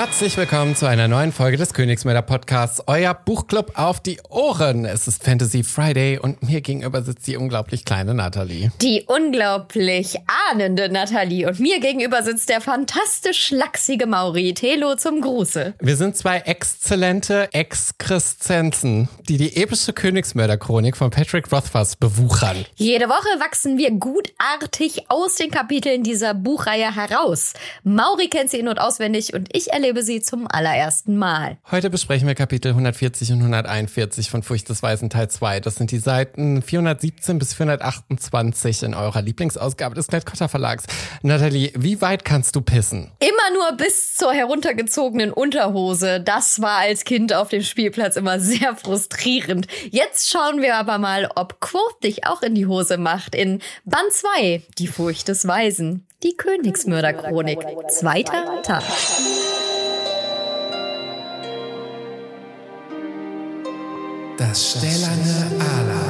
Herzlich willkommen zu einer neuen Folge des Königsmörder Podcasts, euer Buchclub auf die Ohren. Es ist Fantasy Friday und mir gegenüber sitzt die unglaublich kleine Nathalie. Die unglaublich ahnende Nathalie und mir gegenüber sitzt der fantastisch lachsige Mauri. Telo zum Gruße. Wir sind zwei exzellente Exkreszenzen, die epische Königsmörder-Chronik von Patrick Rothfuss bewuchern. Jede Woche wachsen wir gutartig aus den Kapiteln dieser Buchreihe heraus. Mauri kennt sie in- und auswendig und ich erlebe sie zum allerersten Mal. Heute besprechen wir Kapitel 140 und 141 von Furcht des Weisen Teil 2. Das sind die Seiten 417 bis 428 in eurer Lieblingsausgabe des Klett-Cotta Verlags. Nathalie, wie weit kannst du pissen? Immer nur bis zur heruntergezogenen Unterhose. Das war als Kind auf dem Spielplatz immer sehr frustrierend. Jetzt schauen wir aber mal, ob Quoth dich auch in die Hose macht. In Band 2, Die Furcht des Weisen. Die Königsmörder-Chronik. Zweiter Teil. Das stählerne Ala.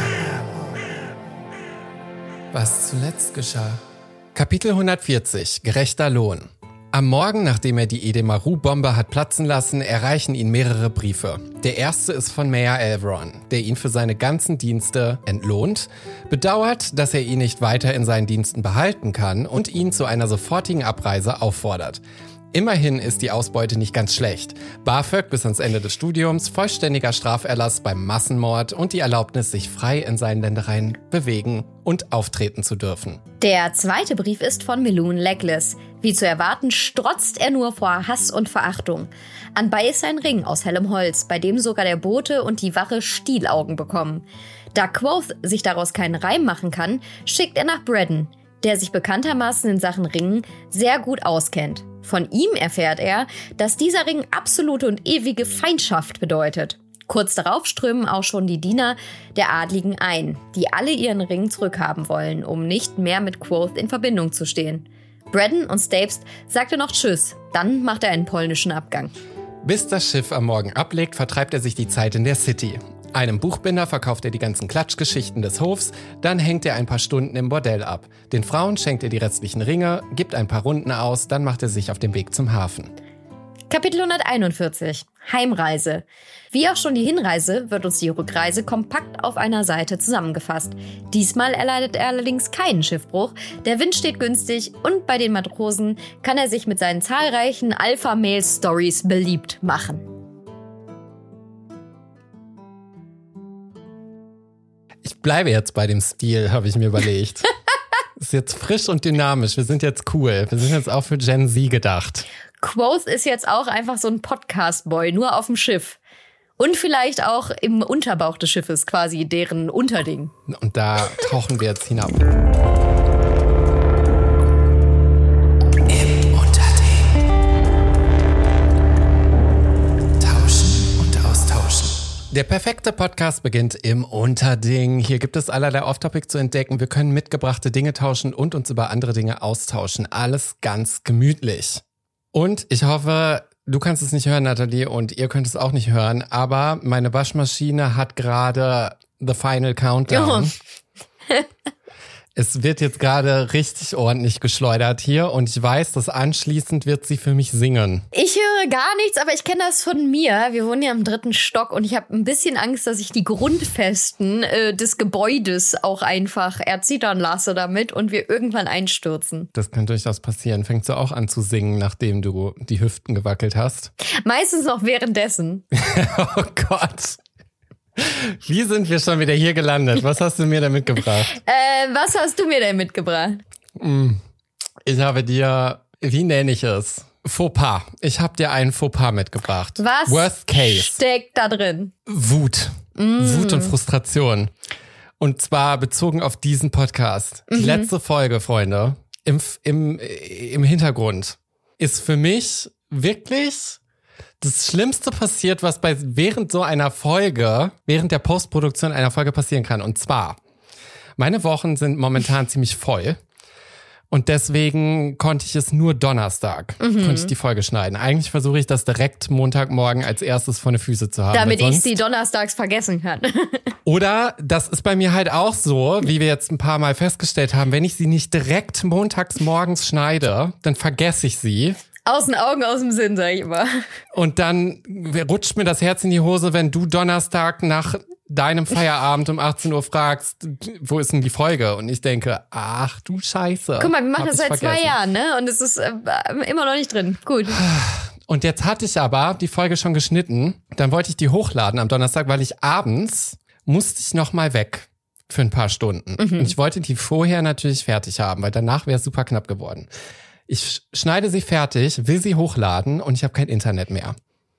Was zuletzt geschah. Kapitel 140. Gerechter Lohn. Am Morgen, nachdem er die Edemaru-Bombe hat platzen lassen, erreichen ihn mehrere Briefe. Der erste ist von Mayor Elveron, der ihn für seine ganzen Dienste entlohnt, bedauert, dass er ihn nicht weiter in seinen Diensten behalten kann und ihn zu einer sofortigen Abreise auffordert. Immerhin ist die Ausbeute nicht ganz schlecht. BAföG bis ans Ende des Studiums, vollständiger Straferlass beim Massenmord und die Erlaubnis, sich frei in seinen Ländereien bewegen und auftreten zu dürfen. Der zweite Brief ist von Melune Legless. Wie zu erwarten, strotzt er nur vor Hass und Verachtung. Anbei ist ein Ring aus hellem Holz, bei dem sogar der Bote und die Wache Stielaugen bekommen. Da Quoth sich daraus keinen Reim machen kann, schickt er nach Braddon, der sich bekanntermaßen in Sachen Ringen sehr gut auskennt. Von ihm erfährt er, dass dieser Ring absolute und ewige Feindschaft bedeutet. Kurz darauf strömen auch schon die Diener der Adligen ein, die alle ihren Ring zurückhaben wollen, um nicht mehr mit Quoth in Verbindung zu stehen. Braddon und Stapes sagte noch Tschüss, dann macht er einen polnischen Abgang. Bis das Schiff am Morgen ablegt, vertreibt er sich die Zeit in der City. Einem Buchbinder verkauft er die ganzen Klatschgeschichten des Hofs, dann hängt er ein paar Stunden im Bordell ab. Den Frauen schenkt er die restlichen Ringe, gibt ein paar Runden aus, dann macht er sich auf den Weg zum Hafen. Kapitel 141. Heimreise. Wie auch schon die Hinreise wird uns die Rückreise kompakt auf einer Seite zusammengefasst. Diesmal erleidet er allerdings keinen Schiffbruch, der Wind steht günstig und bei den Matrosen kann er sich mit seinen zahlreichen Alpha-Mail-Stories beliebt machen. Ich bleibe jetzt bei dem Stil, habe ich mir überlegt. Ist jetzt frisch und dynamisch, wir sind jetzt cool, wir sind jetzt auch für Gen Z gedacht. Quoth ist jetzt auch einfach so ein Podcast-Boy, nur auf dem Schiff. Und vielleicht auch im Unterbauch des Schiffes, quasi deren Unterding. Und da tauchen wir jetzt hinab. Im Unterding. Tauschen und austauschen. Der perfekte Podcast beginnt im Unterding. Hier gibt es allerlei Off-Topic zu entdecken. Wir können mitgebrachte Dinge tauschen und uns über andere Dinge austauschen. Alles ganz gemütlich. Und ich hoffe, du kannst es nicht hören, Nathalie, und ihr könnt es auch nicht hören, aber meine Waschmaschine hat gerade the final countdown. Oh. Es wird jetzt gerade richtig ordentlich geschleudert hier und ich weiß, dass anschließend wird sie für mich singen. Ich höre gar nichts, aber ich kenne das von mir. Wir wohnen ja im 3. Stock und ich habe ein bisschen Angst, dass ich die Grundfesten des Gebäudes auch einfach erzittern lasse damit und wir irgendwann einstürzen. Das kann durchaus passieren. Fängst du auch an zu singen, nachdem du die Hüften gewackelt hast? Meistens noch währenddessen. Oh Gott. Wie sind wir schon wieder hier gelandet? Was hast du mir denn mitgebracht? Was hast du mir denn mitgebracht? Ich habe dir, wie nenne ich es? Fauxpas. Ich habe dir einen Fauxpas mitgebracht. Was Worst Case steckt da drin? Wut. Wut und Frustration. Und zwar bezogen auf diesen Podcast. Die letzte Folge, Freunde, im Hintergrund ist für mich wirklich das Schlimmste passiert, was während so einer Folge, während der Postproduktion einer Folge passieren kann. Und zwar, meine Wochen sind momentan ziemlich voll. Und deswegen konnte ich es nur Donnerstag, konnte ich die Folge schneiden. Eigentlich versuche ich das direkt Montagmorgen als erstes vor den Füßen zu haben. Damit ich sie donnerstags vergessen kann. Oder, das ist bei mir halt auch so, wie wir jetzt ein paar Mal festgestellt haben, wenn ich sie nicht direkt montags morgens schneide, dann vergesse ich sie. Aus den Augen, aus dem Sinn, sag ich immer. Und dann rutscht mir das Herz in die Hose, wenn du Donnerstag nach deinem Feierabend um 18 Uhr fragst, wo ist denn die Folge? Und ich denke, ach du Scheiße. Guck mal, wir machen das seit 2 Jahren, ne? Und es ist immer noch nicht drin. Gut. Und jetzt hatte ich aber die Folge schon geschnitten. Dann wollte ich die hochladen am Donnerstag, weil ich abends musste ich noch mal weg für ein paar Stunden. Und ich wollte die vorher natürlich fertig haben, weil danach wäre es super knapp geworden. Ich schneide sie fertig, will sie hochladen und ich habe kein Internet mehr.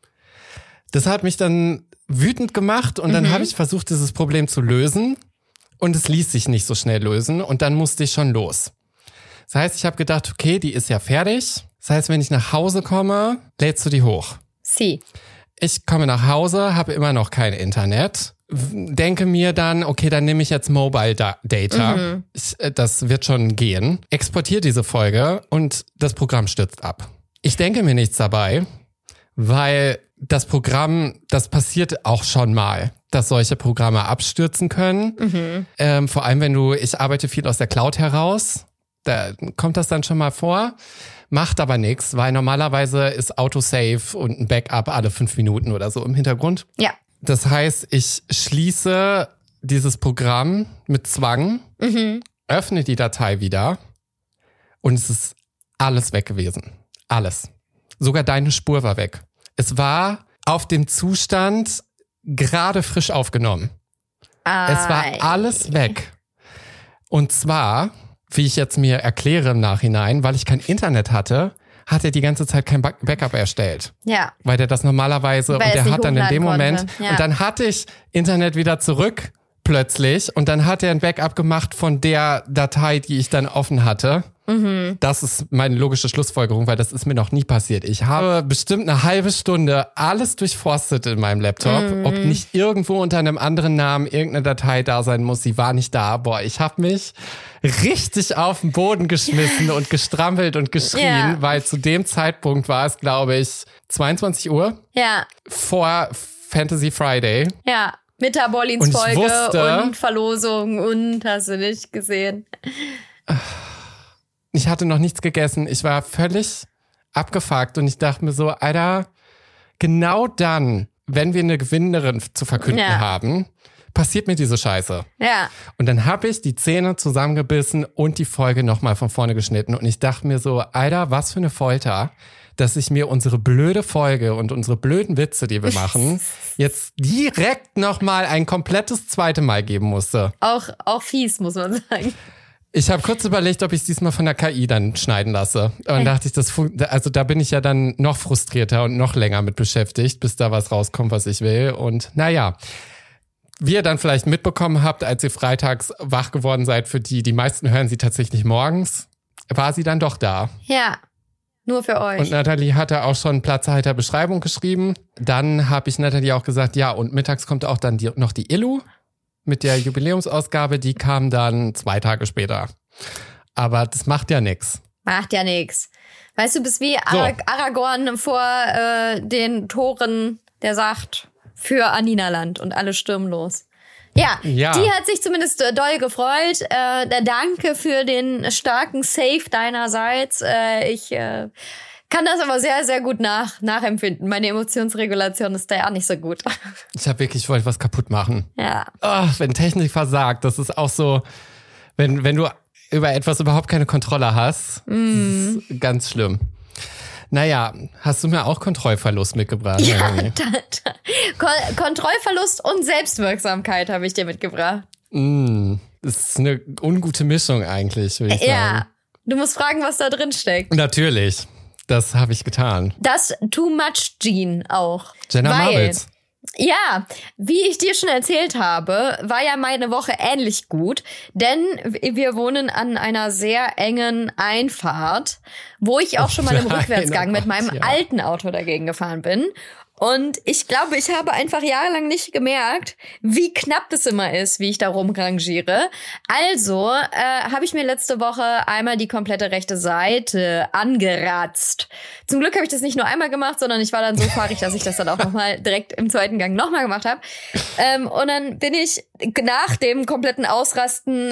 Das hat mich dann wütend gemacht und dann habe ich versucht, dieses Problem zu lösen und es ließ sich nicht so schnell lösen und dann musste ich schon los. Das heißt, ich habe gedacht, okay, die ist ja fertig. Das heißt, wenn ich nach Hause komme, lädst du die hoch. Sie. Ich komme nach Hause, habe immer noch kein Internet. Denke mir dann, okay, dann nehme ich jetzt Mobile Data. Das wird schon gehen. Exportiere diese Folge und das Programm stürzt ab. Ich denke mir nichts dabei, weil das Programm, das passiert auch schon mal, dass solche Programme abstürzen können. Vor allem, ich arbeite viel aus der Cloud heraus, da kommt das dann schon mal vor. Macht aber nichts, weil normalerweise ist Autosave und ein Backup alle 5 Minuten oder so im Hintergrund. Ja. Das heißt, ich schließe dieses Programm mit Zwang, öffne die Datei wieder und es ist alles weg gewesen. Alles. Sogar deine Spur war weg. Es war auf dem Zustand gerade frisch aufgenommen. Es war alles weg. Und zwar, wie ich jetzt mir erkläre im Nachhinein, weil ich kein Internet hatte, hat er die ganze Zeit kein Backup erstellt. Ja. Weil der das normalerweise, und der hat dann in dem Moment, und dann hatte ich Internet wieder zurück, plötzlich, und dann hat er ein Backup gemacht von der Datei, die ich dann offen hatte. Das ist meine logische Schlussfolgerung, weil das ist mir noch nie passiert. Ich habe bestimmt eine halbe Stunde alles durchforstet in meinem Laptop, ob nicht irgendwo unter einem anderen Namen irgendeine Datei da sein muss. Sie war nicht da. Boah, ich habe mich richtig auf den Boden geschmissen und gestrampelt und geschrien, weil zu dem Zeitpunkt war es, glaube ich, 22 Uhr vor Fantasy Friday. Ja, mit der Bollins-Folge und Verlosung und hast du nicht gesehen. Ich hatte noch nichts gegessen. Ich war völlig abgefuckt und ich dachte mir so, Alter, genau dann, wenn wir eine Gewinnerin zu verkünden haben, passiert mir diese Scheiße. Ja. Und dann habe ich die Zähne zusammengebissen und die Folge nochmal von vorne geschnitten und ich dachte mir so, Alter, was für eine Folter, dass ich mir unsere blöde Folge und unsere blöden Witze, die wir machen, jetzt direkt nochmal ein komplettes zweite Mal geben musste. Auch fies, muss man sagen. Ich habe kurz überlegt, ob ich es diesmal von der KI dann schneiden lasse. Und dann dachte ich, also da bin ich ja dann noch frustrierter und noch länger mit beschäftigt, bis da was rauskommt, was ich will. Und naja, wie ihr dann vielleicht mitbekommen habt, als ihr freitags wach geworden seid, für die meisten hören sie tatsächlich morgens, war sie dann doch da. Ja, nur für euch. Und Nathalie hatte auch schon Platzhalter-Beschreibung geschrieben. Dann habe ich Nathalie auch gesagt, ja, und mittags kommt auch dann noch die Illu. Mit der Jubiläumsausgabe, die kam dann 2 Tage später. Aber das macht ja nix. Macht ja nix. Weißt du, bist wie Aragorn vor den Toren, der sagt, für Aninaland und alle stürmen los. Ja, die hat sich zumindest doll gefreut. Danke für den starken Save deinerseits. Ich kann das aber sehr, sehr gut nachempfinden. Meine Emotionsregulation ist da ja nicht so gut. Ich wollte was kaputt machen. Ja. Oh, wenn Technik versagt, das ist auch so, wenn du über etwas überhaupt keine Kontrolle hast, das ist ganz schlimm. Naja, hast du mir auch Kontrollverlust mitgebracht? Ja, Kontrollverlust und Selbstwirksamkeit habe ich dir mitgebracht. Das ist eine ungute Mischung eigentlich, würde ich sagen. Ja, du musst fragen, was da drin steckt. Natürlich. Das habe ich getan. Das Too-Much-Gene auch. Jenna Marbles. Ja, wie ich dir schon erzählt habe, war ja meine Woche ähnlich gut, denn wir wohnen an einer sehr engen Einfahrt, wo ich auch schon mal im Rückwärtsgang mit meinem alten Auto dagegen gefahren bin. Und ich glaube, ich habe einfach jahrelang nicht gemerkt, wie knapp das immer ist, wie ich da rumrangiere. Also habe ich mir letzte Woche einmal die komplette rechte Seite angeratzt. Zum Glück habe ich das nicht nur einmal gemacht, sondern ich war dann so fahrig, dass ich das dann auch nochmal direkt im zweiten Gang nochmal gemacht habe. Und dann bin ich nach dem kompletten Ausrasten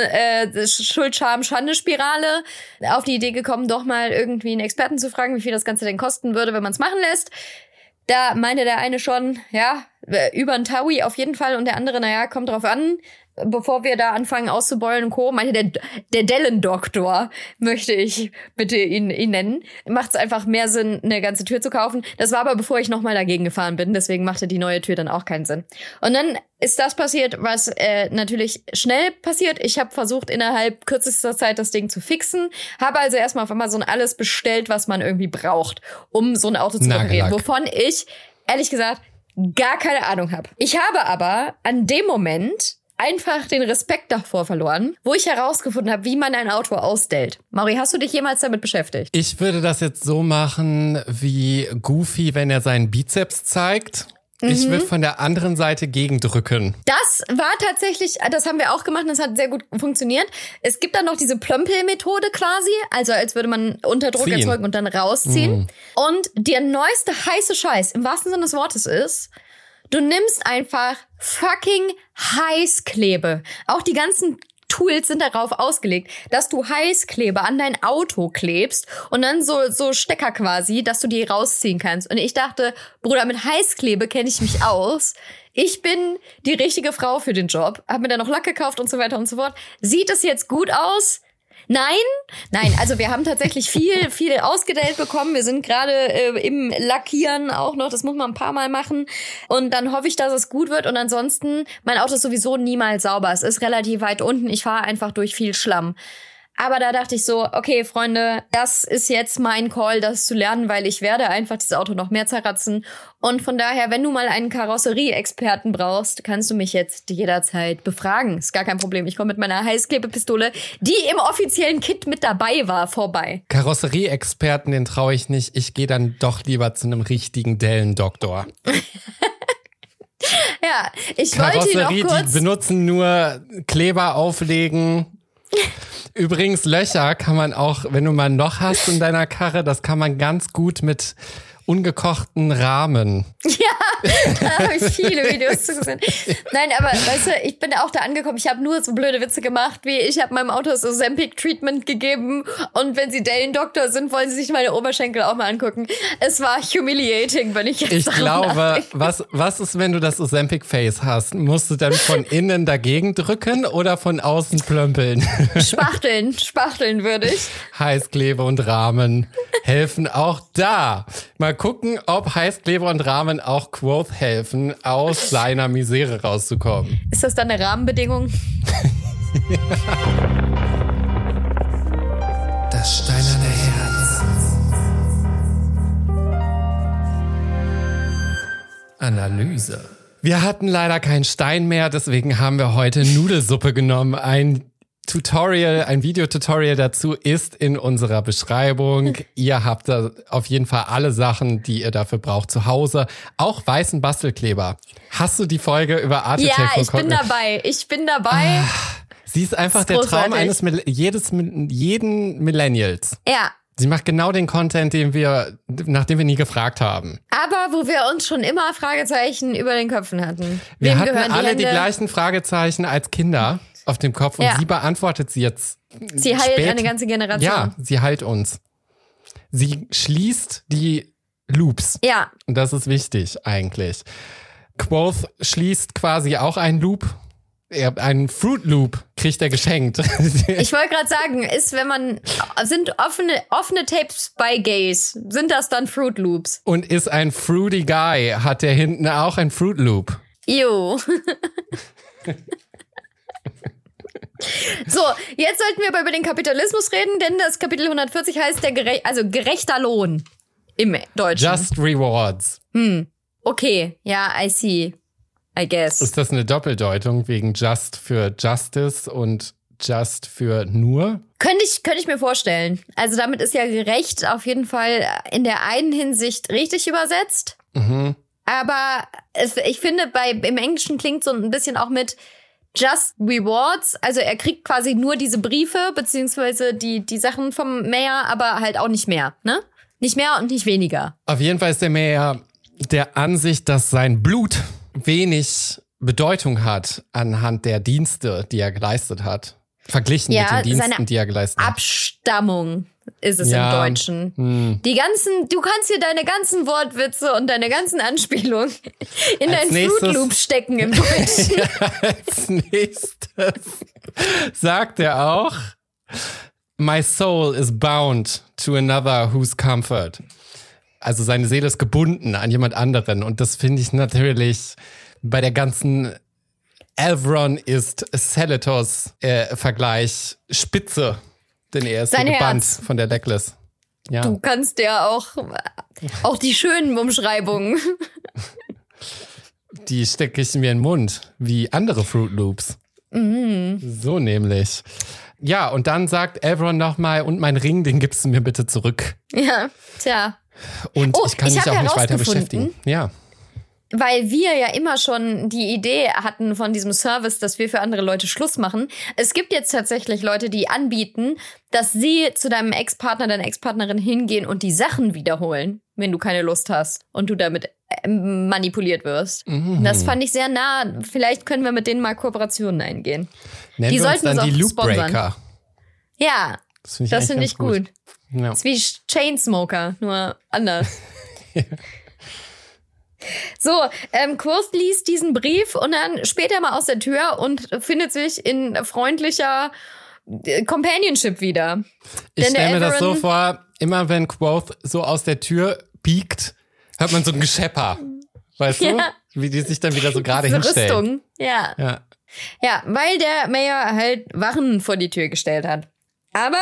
Schuld-Scham-Schande-Spirale auf die Idee gekommen, doch mal irgendwie einen Experten zu fragen, wie viel das Ganze denn kosten würde, wenn man es machen lässt. Da meinte der eine schon, ja, über ein Taui auf jeden Fall und der andere, naja, kommt drauf an. Bevor wir da anfangen auszubeulen und Co., meinte der Dellendoktor, möchte ich bitte ihn nennen. Macht es einfach mehr Sinn, eine ganze Tür zu kaufen. Das war aber bevor ich nochmal dagegen gefahren bin, deswegen machte die neue Tür dann auch keinen Sinn. Und dann ist das passiert, was natürlich schnell passiert. Ich habe versucht, innerhalb kürzester Zeit das Ding zu fixen, habe also erstmal auf Amazon alles bestellt, was man irgendwie braucht, um so ein Auto zu reparieren, wovon ich, ehrlich gesagt, gar keine Ahnung habe. Ich habe aber an dem Moment einfach den Respekt davor verloren, wo ich herausgefunden habe, wie man ein Auto ausstellt. Mauri, hast du dich jemals damit beschäftigt? Ich würde das jetzt so machen wie Goofy, wenn er seinen Bizeps zeigt. Ich würde von der anderen Seite gegendrücken. Das war tatsächlich, das haben wir auch gemacht und das hat sehr gut funktioniert. Es gibt dann noch diese Plömpel-Methode quasi, also als würde man Unterdruck erzeugen und dann rausziehen. Und der neueste heiße Scheiß, im wahrsten Sinne des Wortes ist, du nimmst einfach fucking Heißklebe. Auch die ganzen Tools sind darauf ausgelegt, dass du Heißklebe an dein Auto klebst und dann so Stecker quasi, dass du die rausziehen kannst. Und ich dachte, Bruder, mit Heißklebe kenne ich mich aus. Ich bin die richtige Frau für den Job. Hab mir dann noch Lack gekauft und so weiter und so fort. Sieht es jetzt gut aus? Nein, also wir haben tatsächlich viel ausgedellt bekommen. Wir sind gerade im Lackieren auch noch. Das muss man ein paar Mal machen. Und dann hoffe ich, dass es gut wird. Und ansonsten, mein Auto ist sowieso niemals sauber. Es ist relativ weit unten. Ich fahre einfach durch viel Schlamm. Aber da dachte ich so, okay, Freunde, das ist jetzt mein Call, das zu lernen, weil ich werde einfach dieses Auto noch mehr zerratzen. Und von daher, wenn du mal einen Karosserie-Experten brauchst, kannst du mich jetzt jederzeit befragen. Ist gar kein Problem. Ich komme mit meiner Heißklebepistole, die im offiziellen Kit mit dabei war, vorbei. Karosserie-Experten, den traue ich nicht. Ich gehe dann doch lieber zu einem richtigen Dellendoktor. Ja, ich wollte noch kurz... Die benutzen nur Kleber auflegen... Übrigens, Löcher kann man auch, wenn du mal ein Loch hast in deiner Karre, das kann man ganz gut mit ungekochten Rahmen. Ja, da habe ich viele Videos zu gesehen. Nein, aber weißt du, ich bin auch da angekommen, ich habe nur so blöde Witze gemacht, wie ich habe meinem Auto so Ozempic-Treatment gegeben und wenn sie Dellendoktor sind, wollen sie sich meine Oberschenkel auch mal angucken. Es war humiliating, wenn ich jetzt Ich glaube, was ist, wenn du das Ozempic-Face hast? Musst du dann von innen dagegen drücken oder von außen plömpeln? Spachteln würde ich. Heißklebe und Rahmen helfen auch da. Mal gucken, ob Heißklebe und Rahmen auch Quoth helfen, aus seiner Misere rauszukommen. Ist das dann eine Rahmenbedingung? Ja. Das steinerne Herz. Analyse. Wir hatten leider keinen Stein mehr, deswegen haben wir heute Nudelsuppe genommen. Ein Videotutorial dazu ist in unserer Beschreibung. Ihr habt da auf jeden Fall alle Sachen, die ihr dafür braucht, zu Hause. Auch weißen Bastelkleber. Hast du die Folge über Architect? Ja, ich bin dabei. Sie ist einfach der Traum jeden Millennials. Ja. Sie macht genau den Content, nach dem wir nie gefragt haben. Aber wo wir uns schon immer Fragezeichen über den Köpfen hatten. Wir hatten alle die gleichen Fragezeichen als Kinder auf dem Kopf und sie beantwortet sie jetzt. Sie heilt eine ganze Generation. Ja, sie heilt uns. Sie schließt die Loops. Ja. Und das ist wichtig eigentlich. Quoth schließt quasi auch einen Loop. Einen Fruit Loop kriegt er geschenkt. Ich wollte gerade sagen, sind offene Tapes bei Gays, sind das dann Fruit Loops? Und ist ein Fruity Guy, hat der hinten auch ein Fruit Loop. Jo. So, jetzt sollten wir aber über den Kapitalismus reden, denn das Kapitel 140 heißt gerechter Lohn im Deutschen. Just Rewards. Okay, ja, I see. I guess. Ist das eine Doppeldeutung wegen Just für Justice und Just für nur? Könnte ich mir vorstellen. Also damit ist ja gerecht auf jeden Fall in der einen Hinsicht richtig übersetzt. Mhm. Aber ich finde, im Englischen klingt so ein bisschen auch mit Just Rewards. Also er kriegt quasi nur diese Briefe, beziehungsweise die Sachen vom Mayor, aber halt auch nicht mehr, ne? Nicht mehr und nicht weniger. Auf jeden Fall ist der Mayor der Ansicht, dass sein Blut wenig Bedeutung hat anhand der Dienste, die er geleistet hat. Verglichen mit den Diensten, die er geleistet hat. Abstammung ist es im Deutschen. Du kannst hier deine ganzen Wortwitze und deine ganzen Anspielungen in deinen Fruit Loop stecken im Deutschen. Als nächstes sagt er auch, my soul is bound to another whose comfort. Also seine Seele ist gebunden an jemand anderen. Und das finde ich natürlich bei der ganzen Elrond ist Celators Vergleich spitze, denn er ist so gebannt von der Legless. Ja. Du kannst ja auch die schönen Umschreibungen. Die stecke ich mir in den Mund, wie andere Fruit Loops. So nämlich. Ja, und dann sagt Elrond nochmal, und mein Ring, den gibst du mir bitte zurück. Ja, tja. Und ich kann mich auch nicht weiter beschäftigen. Ja. Weil wir ja immer schon die Idee hatten von diesem Service, dass wir für andere Leute Schluss machen. Es gibt jetzt tatsächlich Leute, die anbieten, dass sie zu deinem Ex-Partner, deiner Ex-Partnerin hingehen und die Sachen wiederholen, wenn du keine Lust hast und du damit manipuliert wirst. Das fand ich sehr nah. Vielleicht können wir mit denen mal Kooperationen eingehen. Nennen die wir uns sollten dann die uns auch sponsern. Loopbreaker. Ja, das finde ich gut. Ja. Das ist wie Chainsmoker, nur anders. So, Quoth liest diesen Brief und dann später mal aus der Tür und findet sich in freundlicher Companionship wieder. Ich stelle mir das so vor, immer wenn Quoth so aus der Tür piekt, hört man so ein Geschepper. Weißt du? Wie die sich dann wieder so gerade hinstellen. Rüstung, ja. Ja, weil der Mayor halt Wachen vor die Tür gestellt hat. Aber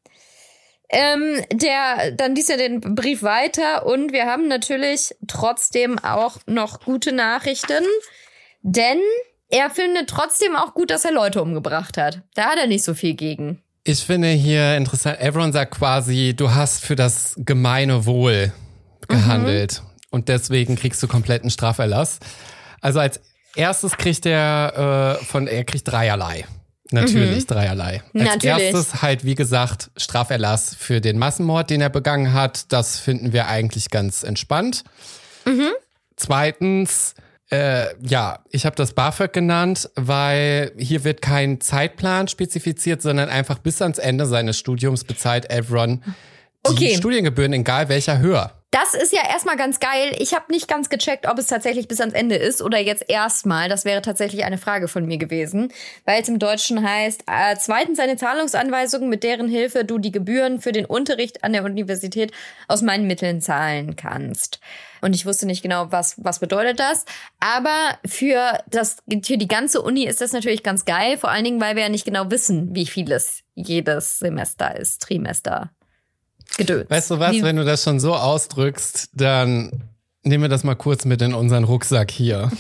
dann liest er den Brief weiter und wir haben natürlich trotzdem auch noch gute Nachrichten, denn er findet trotzdem auch gut, dass er Leute umgebracht hat. Da hat er nicht so viel gegen. Ich finde hier interessant, Elrond sagt quasi, du hast für das gemeine Wohl gehandelt und deswegen kriegst du kompletten Straferlass. Also als erstes kriegt er kriegt dreierlei. Natürlich dreierlei. Als erstes halt, wie gesagt, Straferlass für den Massenmord, den er begangen hat. Das finden wir eigentlich ganz entspannt. Zweitens, ich habe das BAföG genannt, weil hier wird kein Zeitplan spezifiziert, sondern einfach bis ans Ende seines Studiums bezahlt Elrond die Studiengebühren, egal welcher Höhe. Das ist ja erstmal ganz geil. Ich habe nicht ganz gecheckt, ob es tatsächlich bis ans Ende ist oder jetzt erstmal. Das wäre tatsächlich eine Frage von mir gewesen, weil es im Deutschen heißt, zweitens eine Zahlungsanweisung, mit deren Hilfe du die Gebühren für den Unterricht an der Universität aus meinen Mitteln zahlen kannst. Und ich wusste nicht genau, was bedeutet das. Aber für die ganze Uni ist das natürlich ganz geil, vor allen Dingen, weil wir ja nicht genau wissen, wie viel es jedes Semester ist, Trimester. Gedöns. Weißt du was, wenn du das schon so ausdrückst, dann nehmen wir das mal kurz mit in unseren Rucksack hier.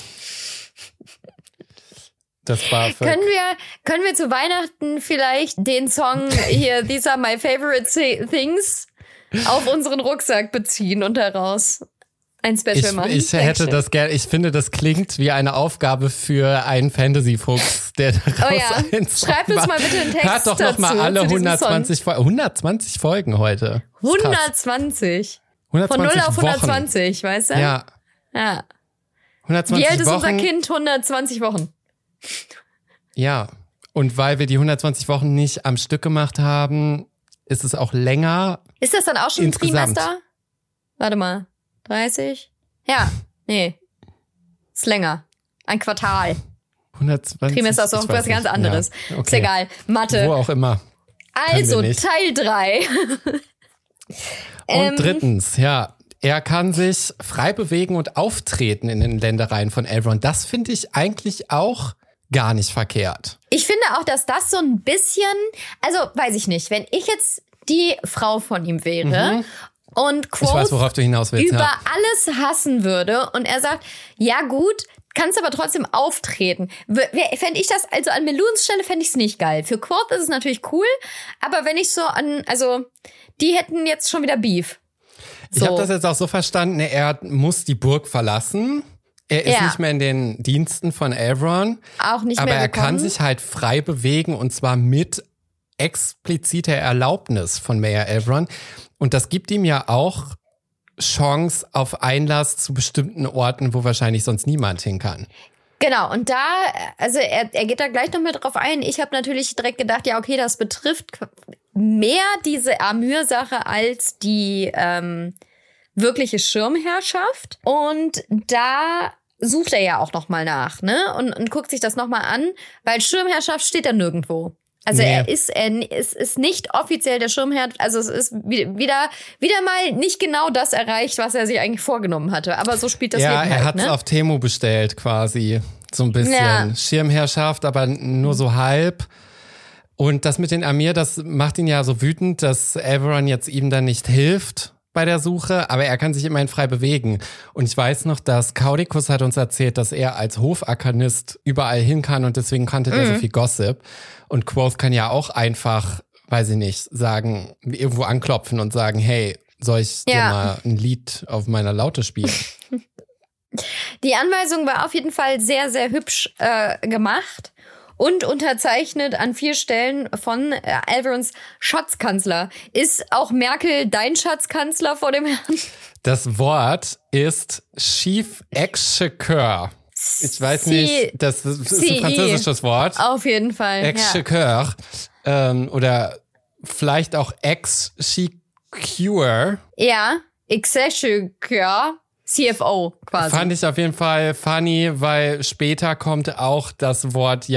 Das BAföG. Können wir zu Weihnachten vielleicht den Song hier, These are my favorite things, auf unseren Rucksack beziehen und daraus ein Special machen? Ich hätte das gerne. Ich finde, das klingt wie eine Aufgabe für einen Fantasy-Fuchs, der daraus Schreibt uns mal bitte einen Text dazu. Hört doch noch mal alle 120 Folgen. 120 Folgen heute. 120. 120 Von 0 auf Wochen. 120, weißt du? Ja. 120 Wie alt ist Wochen. unser Kind? 120 Wochen. Ja. Und weil wir die 120 Wochen nicht am Stück gemacht haben, ist es auch länger. Ist das dann auch schon insgesamt. Ein Trimester? Warte mal. 30? Ja. Nee. Ist länger. Ein Quartal. 120. Trimester ist auch was ganz anderes. Ja, okay. Ist egal. Mathe. Wo auch immer. Also, Teil 3. Und drittens, er kann sich frei bewegen und auftreten in den Ländereien von Elrond. Das finde ich eigentlich auch gar nicht verkehrt. Ich finde auch, dass das so ein bisschen, also weiß ich nicht, wenn ich jetzt die Frau von ihm wäre und Quoth ich weiß, worauf du hinaus willst, über alles hassen würde und er sagt, ja gut, kannst aber trotzdem auftreten. Fände ich das, also an Meluns Stelle fände ich es nicht geil. Für Quoth ist es natürlich cool, aber wenn ich so die hätten jetzt schon wieder Beef. Ich habe das jetzt auch so verstanden, er muss die Burg verlassen. Er ist nicht mehr in den Diensten von Elrond. Auch nicht aber mehr er kann sich halt frei bewegen und zwar mit expliziter Erlaubnis von Mayor Elrond. Und das gibt ihm ja auch Chance auf Einlass zu bestimmten Orten, wo wahrscheinlich sonst niemand hin kann. Genau, und da, also er geht da gleich noch mit drauf ein. Ich habe natürlich direkt gedacht, ja, okay, das betrifft mehr diese Amyr-Sache als die wirkliche Schirmherrschaft. Und da sucht er ja auch noch mal nach, ne? Und guckt sich das noch mal an, weil Schirmherrschaft steht da nirgendwo. Also er ist nicht offiziell der Schirmherr, also es ist wieder mal nicht genau das erreicht, was er sich eigentlich vorgenommen hatte. Aber so spielt das Leben halt, er hat es auf Temu bestellt quasi, so ein bisschen. Ja. Schirmherrschaft, aber nur so halb. Und das mit den Amyr, das macht ihn ja so wütend, dass Elrond jetzt ihm dann nicht hilft bei der Suche, aber er kann sich immerhin frei bewegen. Und ich weiß noch, dass Caudicus hat uns erzählt, dass er als Hofarkanist überall hin kann und deswegen kannte der so viel Gossip. Und Quoth kann ja auch einfach, weiß ich nicht, sagen, irgendwo anklopfen und sagen, hey, soll ich dir mal ein Lied auf meiner Laute spielen? Die Anweisung war auf jeden Fall sehr, sehr hübsch gemacht. Und unterzeichnet an 4 Stellen von Elronds Schatzkanzler. Ist auch Merkel dein Schatzkanzler vor dem Herrn? Das Wort ist Chief Exchequer. Ich weiß nicht, das ist ein französisches Wort. Auf jeden Fall. Exchequer. Oder vielleicht auch Exchequer. Ja, Exchequer. CFO quasi. Fand ich auf jeden Fall funny, weil später kommt auch das Wort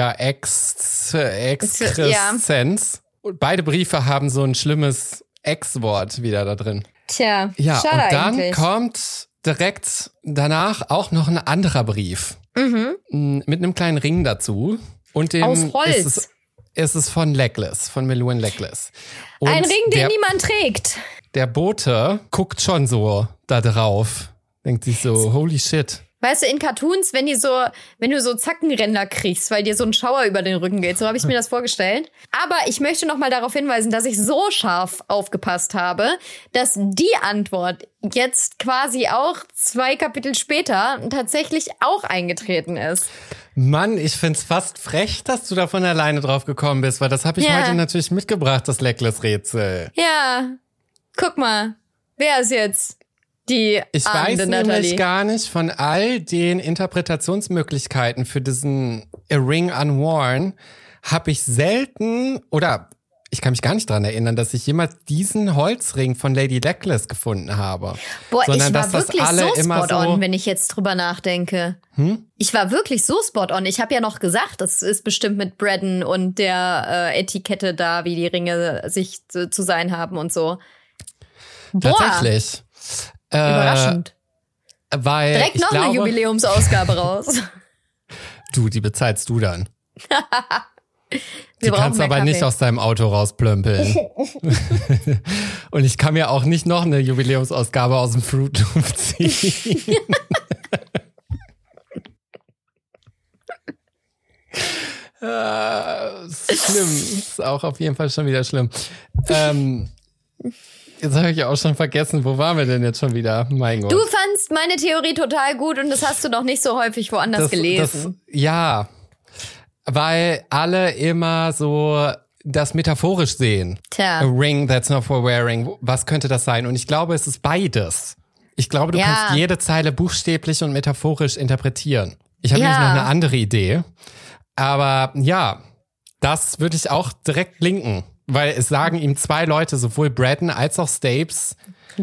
Excrescenz. Und beide Briefe haben so ein schlimmes Ex-Wort wieder da drin. Tja, ja, schade und dann eigentlich. kommt direkt danach auch noch ein anderer Brief. Mit einem kleinen Ring dazu. Und dem aus Holz. Ist es von Legolas, von Meluan Legolas. Und ein Ring, den niemand trägt. Der Bote guckt schon so da drauf. Denkt sich so, holy shit. Weißt du, in Cartoons, wenn du so Zackenränder kriegst, weil dir so ein Schauer über den Rücken geht, so habe ich mir das vorgestellt. Aber ich möchte noch mal darauf hinweisen, dass ich so scharf aufgepasst habe, dass die Antwort jetzt quasi auch 2 Kapitel später tatsächlich auch eingetreten ist. Mann, ich find's fast frech, dass du davon alleine drauf gekommen bist, weil das habe ich heute natürlich mitgebracht, das Legolas-Rätsel. Ja, guck mal, wer ist jetzt die Ich weiß Natalie? nämlich gar nicht von all den Interpretationsmöglichkeiten für diesen A Ring Unworn habe ich selten, oder ich kann mich gar nicht dran erinnern, dass ich jemals diesen Holzring von Lady Legolas gefunden habe. Boah, sondern ich war dass das wirklich alle so immer spot-on, wenn ich jetzt drüber nachdenke. Ich war wirklich so spot-on. Ich habe ja noch gesagt, das ist bestimmt mit Braddon und der Etikette da, wie die Ringe sich zu sein haben und so. Boah. Tatsächlich. Überraschend. Weil direkt noch eine Jubiläumsausgabe raus. Du, die bezahlst du dann. Die Wir kannst aber Kaffee. nicht aus deinem Auto rausplömpeln. Und ich kann mir auch nicht noch eine Jubiläumsausgabe aus dem Fruit Loop ziehen. Ist schlimm. Ist auch auf jeden Fall schon wieder schlimm. Jetzt habe ich ja auch schon vergessen, wo waren wir denn jetzt schon wieder? Mein Gott. Du fandst meine Theorie total gut und das hast du noch nicht so häufig woanders gelesen. Ja, weil alle immer so das metaphorisch sehen. Tja. A ring that's not for wearing. Was könnte das sein? Und ich glaube, es ist beides. Ich glaube, du kannst jede Zeile buchstäblich und metaphorisch interpretieren. Ich habe nämlich noch eine andere Idee. Aber ja, das würde ich auch direkt linken. Weil es sagen ihm 2 Leute, sowohl Braddon als auch Stapes,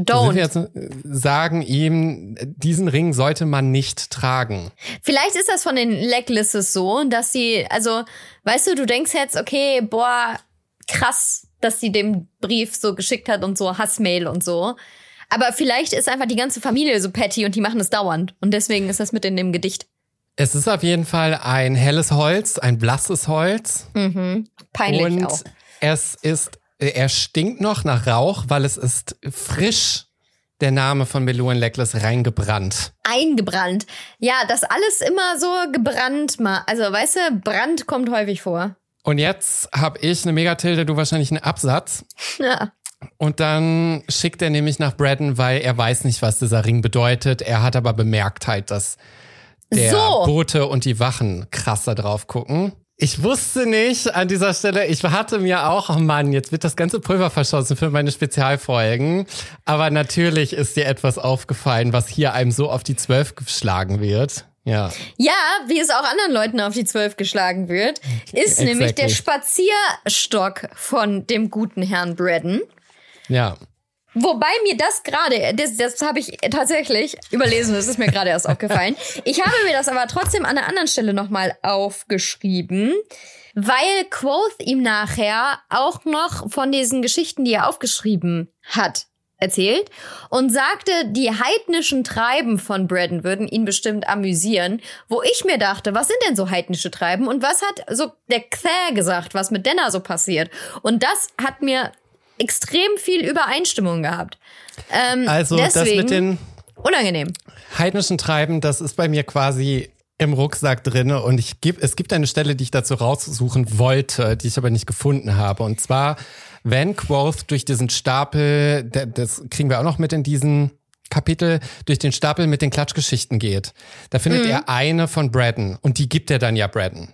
sagen ihm, diesen Ring sollte man nicht tragen. Vielleicht ist das von den Leglisses so, dass sie, also, weißt du, du denkst jetzt, okay, boah, krass, dass sie den Brief so geschickt hat und so Hassmail und so. Aber vielleicht ist einfach die ganze Familie so petty und die machen es dauernd. Und deswegen ist das mit in dem Gedicht. Es ist auf jeden Fall ein helles Holz, ein blasses Holz. Peinlich und auch. Er stinkt noch nach Rauch, weil es ist frisch, der Name von Meluan Legolas, reingebrannt. Eingebrannt. Ja, das alles immer so gebrannt. Also, weißt du, Brand kommt häufig vor. Und jetzt habe ich eine Megatilde, du wahrscheinlich einen Absatz. Ja. Und dann schickt er nämlich nach Braddon, weil er weiß nicht, was dieser Ring bedeutet. Er hat aber bemerkt halt, dass der Bote und die Wachen krasser drauf gucken. Ich wusste nicht an dieser Stelle, ich hatte mir auch, oh Mann, jetzt wird das ganze Pulver verschossen für meine Spezialfolgen. Aber natürlich ist dir etwas aufgefallen, was hier einem so auf die 12 geschlagen wird. Ja, wie es auch anderen Leuten auf die 12 geschlagen wird, ist nämlich der Spazierstock von dem guten Herrn Braddon. Ja. Wobei mir das gerade, das habe ich tatsächlich überlesen, das ist mir gerade erst aufgefallen. Ich habe mir das aber trotzdem an einer anderen Stelle nochmal aufgeschrieben, weil Quoth ihm nachher auch noch von diesen Geschichten, die er aufgeschrieben hat, erzählt und sagte, die heidnischen Treiben von Braddon würden ihn bestimmt amüsieren, wo ich mir dachte, was sind denn so heidnische Treiben und was hat so der Cthair gesagt, was mit Denner so passiert? Und das hat mir extrem viel Übereinstimmung gehabt. Also das mit den unangenehm. Heidnischen Treiben, das ist bei mir quasi im Rucksack drinne und es gibt eine Stelle, die ich dazu raussuchen wollte, die ich aber nicht gefunden habe. Und zwar, wenn Quoth durch diesen Stapel, das kriegen wir auch noch mit in diesem Kapitel, durch den Stapel mit den Klatschgeschichten geht, da findet er eine von Braddon und die gibt er dann ja Braddon.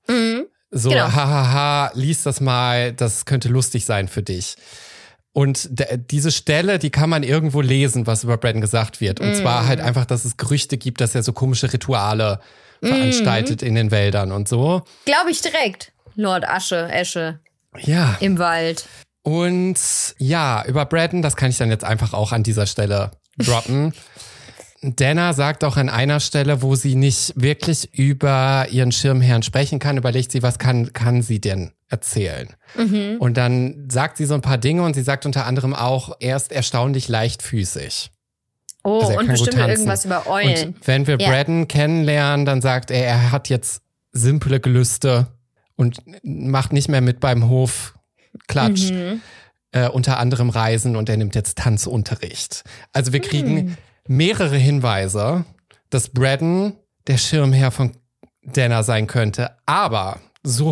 So, genau. Hahaha, lies das mal, das könnte lustig sein für dich. Und diese Stelle, die kann man irgendwo lesen, was über Braddon gesagt wird. Und zwar halt einfach, dass es Gerüchte gibt, dass er so komische Rituale veranstaltet in den Wäldern und so. Glaube ich direkt. Lord Esche. Ja. Im Wald. Und ja, über Braddon, das kann ich dann jetzt einfach auch an dieser Stelle droppen. Denner sagt auch an einer Stelle, wo sie nicht wirklich über ihren Schirmherrn sprechen kann, überlegt sie, was kann sie denn erzählen? Und dann sagt sie so ein paar Dinge und sie sagt unter anderem auch, er ist erstaunlich leichtfüßig. Oh, also und bestimmt irgendwas über Eulen. Und wenn wir Braddon kennenlernen, dann sagt er hat jetzt simple Gelüste und macht nicht mehr mit beim Hofklatsch, unter anderem Reisen und er nimmt jetzt Tanzunterricht. Also wir kriegen mehrere Hinweise, dass Braddon der Schirmherr von Denner sein könnte. Aber so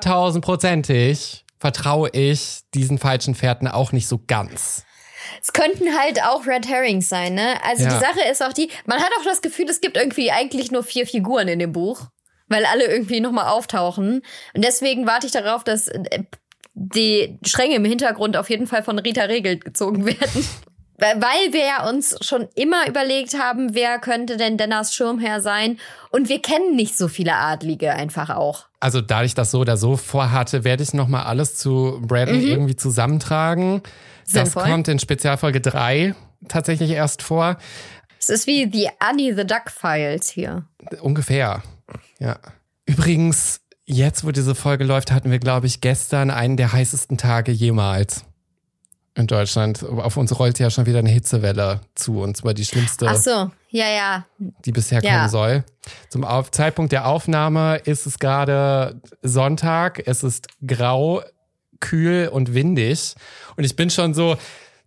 100.000%ig vertraue ich diesen falschen Fährten auch nicht so ganz. Es könnten halt auch Red Herrings sein, ne? Also die Sache ist auch die, man hat auch das Gefühl, es gibt irgendwie eigentlich nur 4 Figuren in dem Buch, weil alle irgendwie nochmal auftauchen. Und deswegen warte ich darauf, dass die Stränge im Hintergrund auf jeden Fall von Rita Regel gezogen werden. Weil wir ja uns schon immer überlegt haben, wer könnte denn Denners Schirmherr sein. Und wir kennen nicht so viele Adlige einfach auch. Also da ich das so oder so vorhatte, werde ich nochmal alles zu Braddon irgendwie zusammentragen. Sinnvoll. Das kommt in Spezialfolge 3 tatsächlich erst vor. Es ist wie die Annie the Duck Files hier. Ungefähr, ja. Übrigens, jetzt wo diese Folge läuft, hatten wir, glaube ich, gestern einen der heißesten Tage jemals. In Deutschland. Auf uns rollt ja schon wieder eine Hitzewelle zu. Und zwar die schlimmste, ach so, ja. Die bisher kommen soll. Zum Zeitpunkt der Aufnahme ist es gerade Sonntag. Es ist grau, kühl und windig. Und ich bin schon so,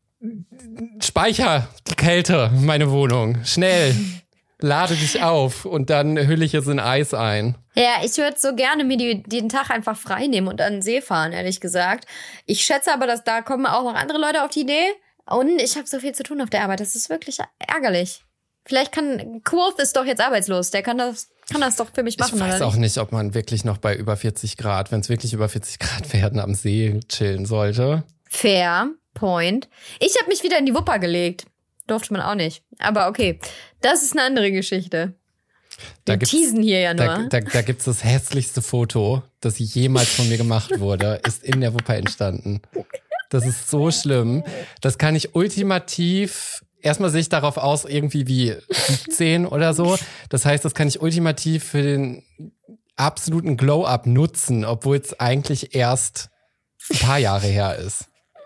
speicher die Kälte, meine Wohnung. Schnell, lade dich auf. Und dann hülle ich es in Eis ein. Ja, ich würde so gerne mir den Tag einfach frei nehmen und an den See fahren, ehrlich gesagt. Ich schätze aber, dass da kommen auch noch andere Leute auf die Idee. Und ich habe so viel zu tun auf der Arbeit. Das ist wirklich ärgerlich. Vielleicht Quoth ist doch jetzt arbeitslos. Der kann das doch für mich machen, oder nicht? Ich weiß auch nicht, ob man wirklich noch bei über 40 Grad, wenn es wirklich über 40 Grad werden, am See chillen sollte. Fair point. Ich habe mich wieder in die Wupper gelegt. Durfte man auch nicht. Aber okay, das ist eine andere Geschichte. Wir teasen hier ja nur. Da gibt's das hässlichste Foto, das jemals von mir gemacht wurde, ist in der Wupper entstanden. Das ist so schlimm. Das kann ich ultimativ, erstmal sehe ich darauf aus, irgendwie wie 17 oder so. Das heißt, das kann ich ultimativ für den absoluten Glow-Up nutzen, obwohl es eigentlich erst ein paar Jahre her ist.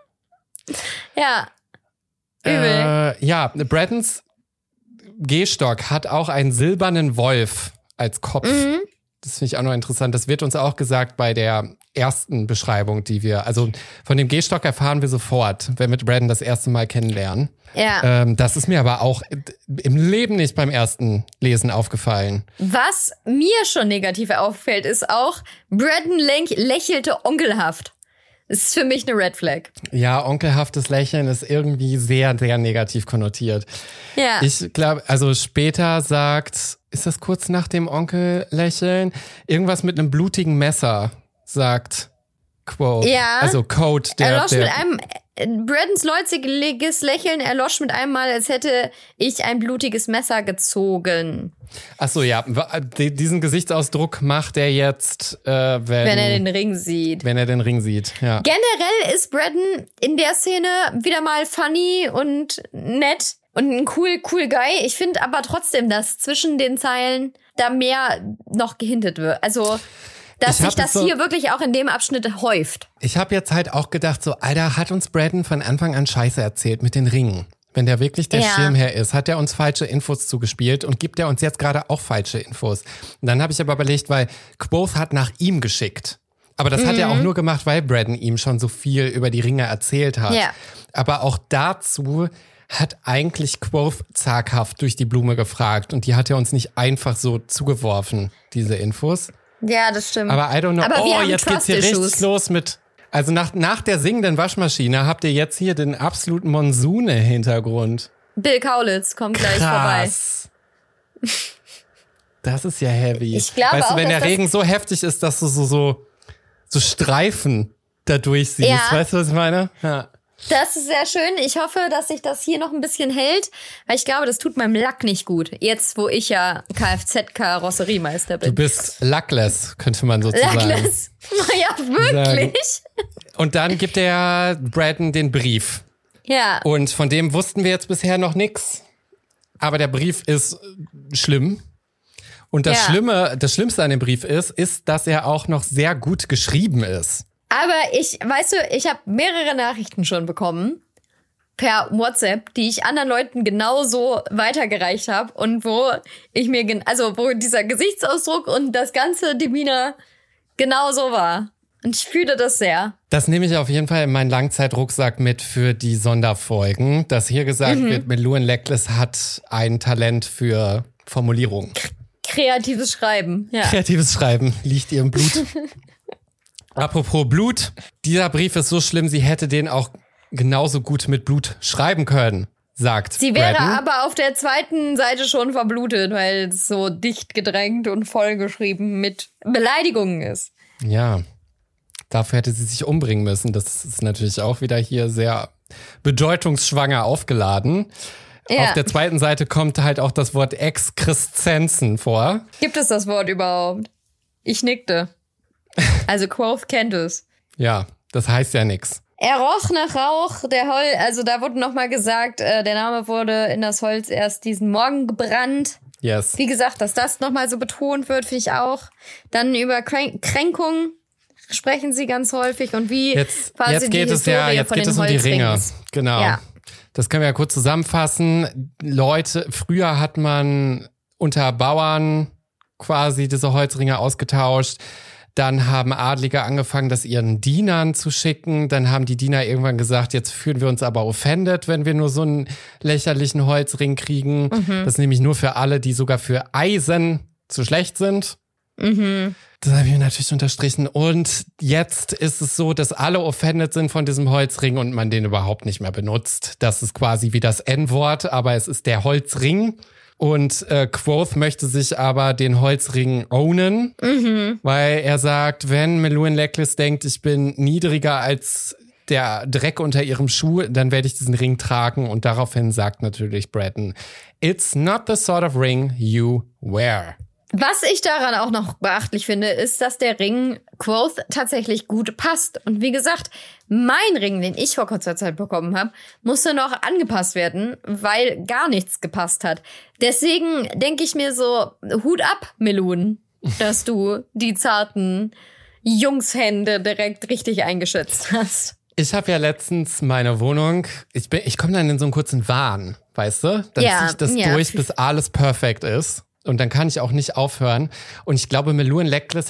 Ja, übel. Braddons Gehstock hat auch einen silbernen Wolf als Kopf. Das finde ich auch noch interessant. Das wird uns auch gesagt bei der ersten Beschreibung, also von dem Gehstock erfahren wir sofort, wenn wir mit Braddon das erste Mal kennenlernen. Ja. Das ist mir aber auch im Leben nicht beim ersten Lesen aufgefallen. Was mir schon negativ auffällt, ist auch, Braddon lächelte onkelhaft. Ist für mich eine Red Flag. Ja, onkelhaftes Lächeln ist irgendwie sehr, sehr negativ konnotiert. Ja. Ich glaube, also später sagt, ist das kurz nach dem Onkellächeln? Irgendwas mit einem blutigen Messer, sagt Quoth. Ja. Also Code, Braddons läuziges Lächeln erlosch mit einem Mal, als hätte ich ein blutiges Messer gezogen. Ach so, ja. Diesen Gesichtsausdruck macht er jetzt, wenn er den Ring sieht. Wenn er den Ring sieht, ja. Generell ist Braddon in der Szene wieder mal funny und nett und ein cool Guy. Ich finde aber trotzdem, dass zwischen den Zeilen da mehr noch gehintet wird. Also, dass sich das hier wirklich auch in dem Abschnitt häuft. Ich habe jetzt halt auch gedacht, so, Alter, hat uns Braddon von Anfang an Scheiße erzählt mit den Ringen. Wenn der wirklich der Schirmherr ist, hat er uns falsche Infos zugespielt und gibt er uns jetzt gerade auch falsche Infos. Und dann habe ich aber überlegt, weil Quoth hat nach ihm geschickt. Aber das hat er auch nur gemacht, weil Braddon ihm schon so viel über die Ringe erzählt hat. Ja. Aber auch dazu hat eigentlich Quoth zaghaft durch die Blume gefragt. Und die hat er uns nicht einfach so zugeworfen, diese Infos. Ja, das stimmt. Aber I don't know. Aber jetzt geht's hier richtig los mit... Also nach der singenden Waschmaschine habt ihr jetzt hier den absoluten Monsun-Hintergrund. Bill Kaulitz kommt gleich vorbei. Das ist ja heavy. Ich glaube weißt du, auch, wenn der Regen so heftig ist, dass du so Streifen da durchsiehst. Ja. Weißt du, was ich meine? Ja. Das ist sehr schön. Ich hoffe, dass sich das hier noch ein bisschen hält, weil ich glaube, das tut meinem Lack nicht gut. Jetzt, wo ich ja Kfz-Karosseriemeister bin. Du bist luckless, könnte man sozusagen sagen. Luckless? Ja, wirklich. Und dann gibt der Braddon den Brief. Ja. Und von dem wussten wir jetzt bisher noch nichts. Aber der Brief ist schlimm. Und das Schlimmste an dem Brief ist, dass er auch noch sehr gut geschrieben ist. Aber ich habe mehrere Nachrichten schon bekommen per WhatsApp, die ich anderen Leuten genauso weitergereicht habe und wo ich mir, wo dieser Gesichtsausdruck und das ganze Demeanor genauso war. Und ich fühle das sehr. Das nehme ich auf jeden Fall in meinen Langzeitrucksack mit für die Sonderfolgen, dass hier gesagt wird, Meluan Legless hat ein Talent für Formulierungen. Kreatives Schreiben, ja. Kreatives Schreiben liegt ihr im Blut. Apropos Blut, dieser Brief ist so schlimm, sie hätte den auch genauso gut mit Blut schreiben können, sagt Sie wäre Braddon. aber auf der zweiten Seite schon verblutet, weil es so dicht gedrängt und vollgeschrieben mit Beleidigungen ist. Ja, dafür hätte sie sich umbringen müssen. Das ist natürlich auch wieder hier sehr bedeutungsschwanger aufgeladen. Ja. Auf der zweiten Seite kommt halt auch das Wort Excrescenzen vor. Gibt es das Wort überhaupt? Ich nickte. Also Quoth kennt es. Ja, das heißt ja nix. Er roch nach Rauch, also da wurde nochmal gesagt, der Name wurde in das Holz erst diesen Morgen gebrannt. Yes. Wie gesagt, dass das nochmal so betont wird, finde ich auch. Dann über Kränkung sprechen sie ganz häufig und wie quasi jetzt geht die Historie jetzt von geht den es um die Ringe. Holzringen. Genau. Ja. Das können wir ja kurz zusammenfassen. Leute, früher hat man unter Bauern quasi diese Holzringe ausgetauscht. Dann haben Adlige angefangen, das ihren Dienern zu schicken. Dann haben die Diener irgendwann gesagt, jetzt fühlen wir uns aber offended, wenn wir nur so einen lächerlichen Holzring kriegen. Das ist nämlich nur für alle, die sogar für Eisen zu schlecht sind. Das habe ich mir natürlich unterstrichen. Und jetzt ist es so, dass alle offended sind von diesem Holzring und man den überhaupt nicht mehr benutzt. Das ist quasi wie das N-Wort, aber es ist der Holzring. Und Quoth möchte sich aber den Holzring ownen, weil er sagt, wenn Meluan Legless denkt, ich bin niedriger als der Dreck unter ihrem Schuh, dann werde ich diesen Ring tragen. Und daraufhin sagt natürlich Braddon, it's not the sort of ring you wear. Was ich daran auch noch beachtlich finde, ist, dass der Ring Quoth tatsächlich gut passt. Und wie gesagt, mein Ring, den ich vor kurzer Zeit bekommen habe, musste noch angepasst werden, weil gar nichts gepasst hat. Deswegen denke ich mir so, Hut ab, Meluan, dass du die zarten Jungshände direkt richtig eingeschätzt hast. Ich habe ja letztens meine Wohnung, ich komme dann in so einen kurzen Wahn, weißt du? Dann ziehe ich das durch, bis alles perfekt ist. Und dann kann ich auch nicht aufhören. Und ich glaube, Meluan Legless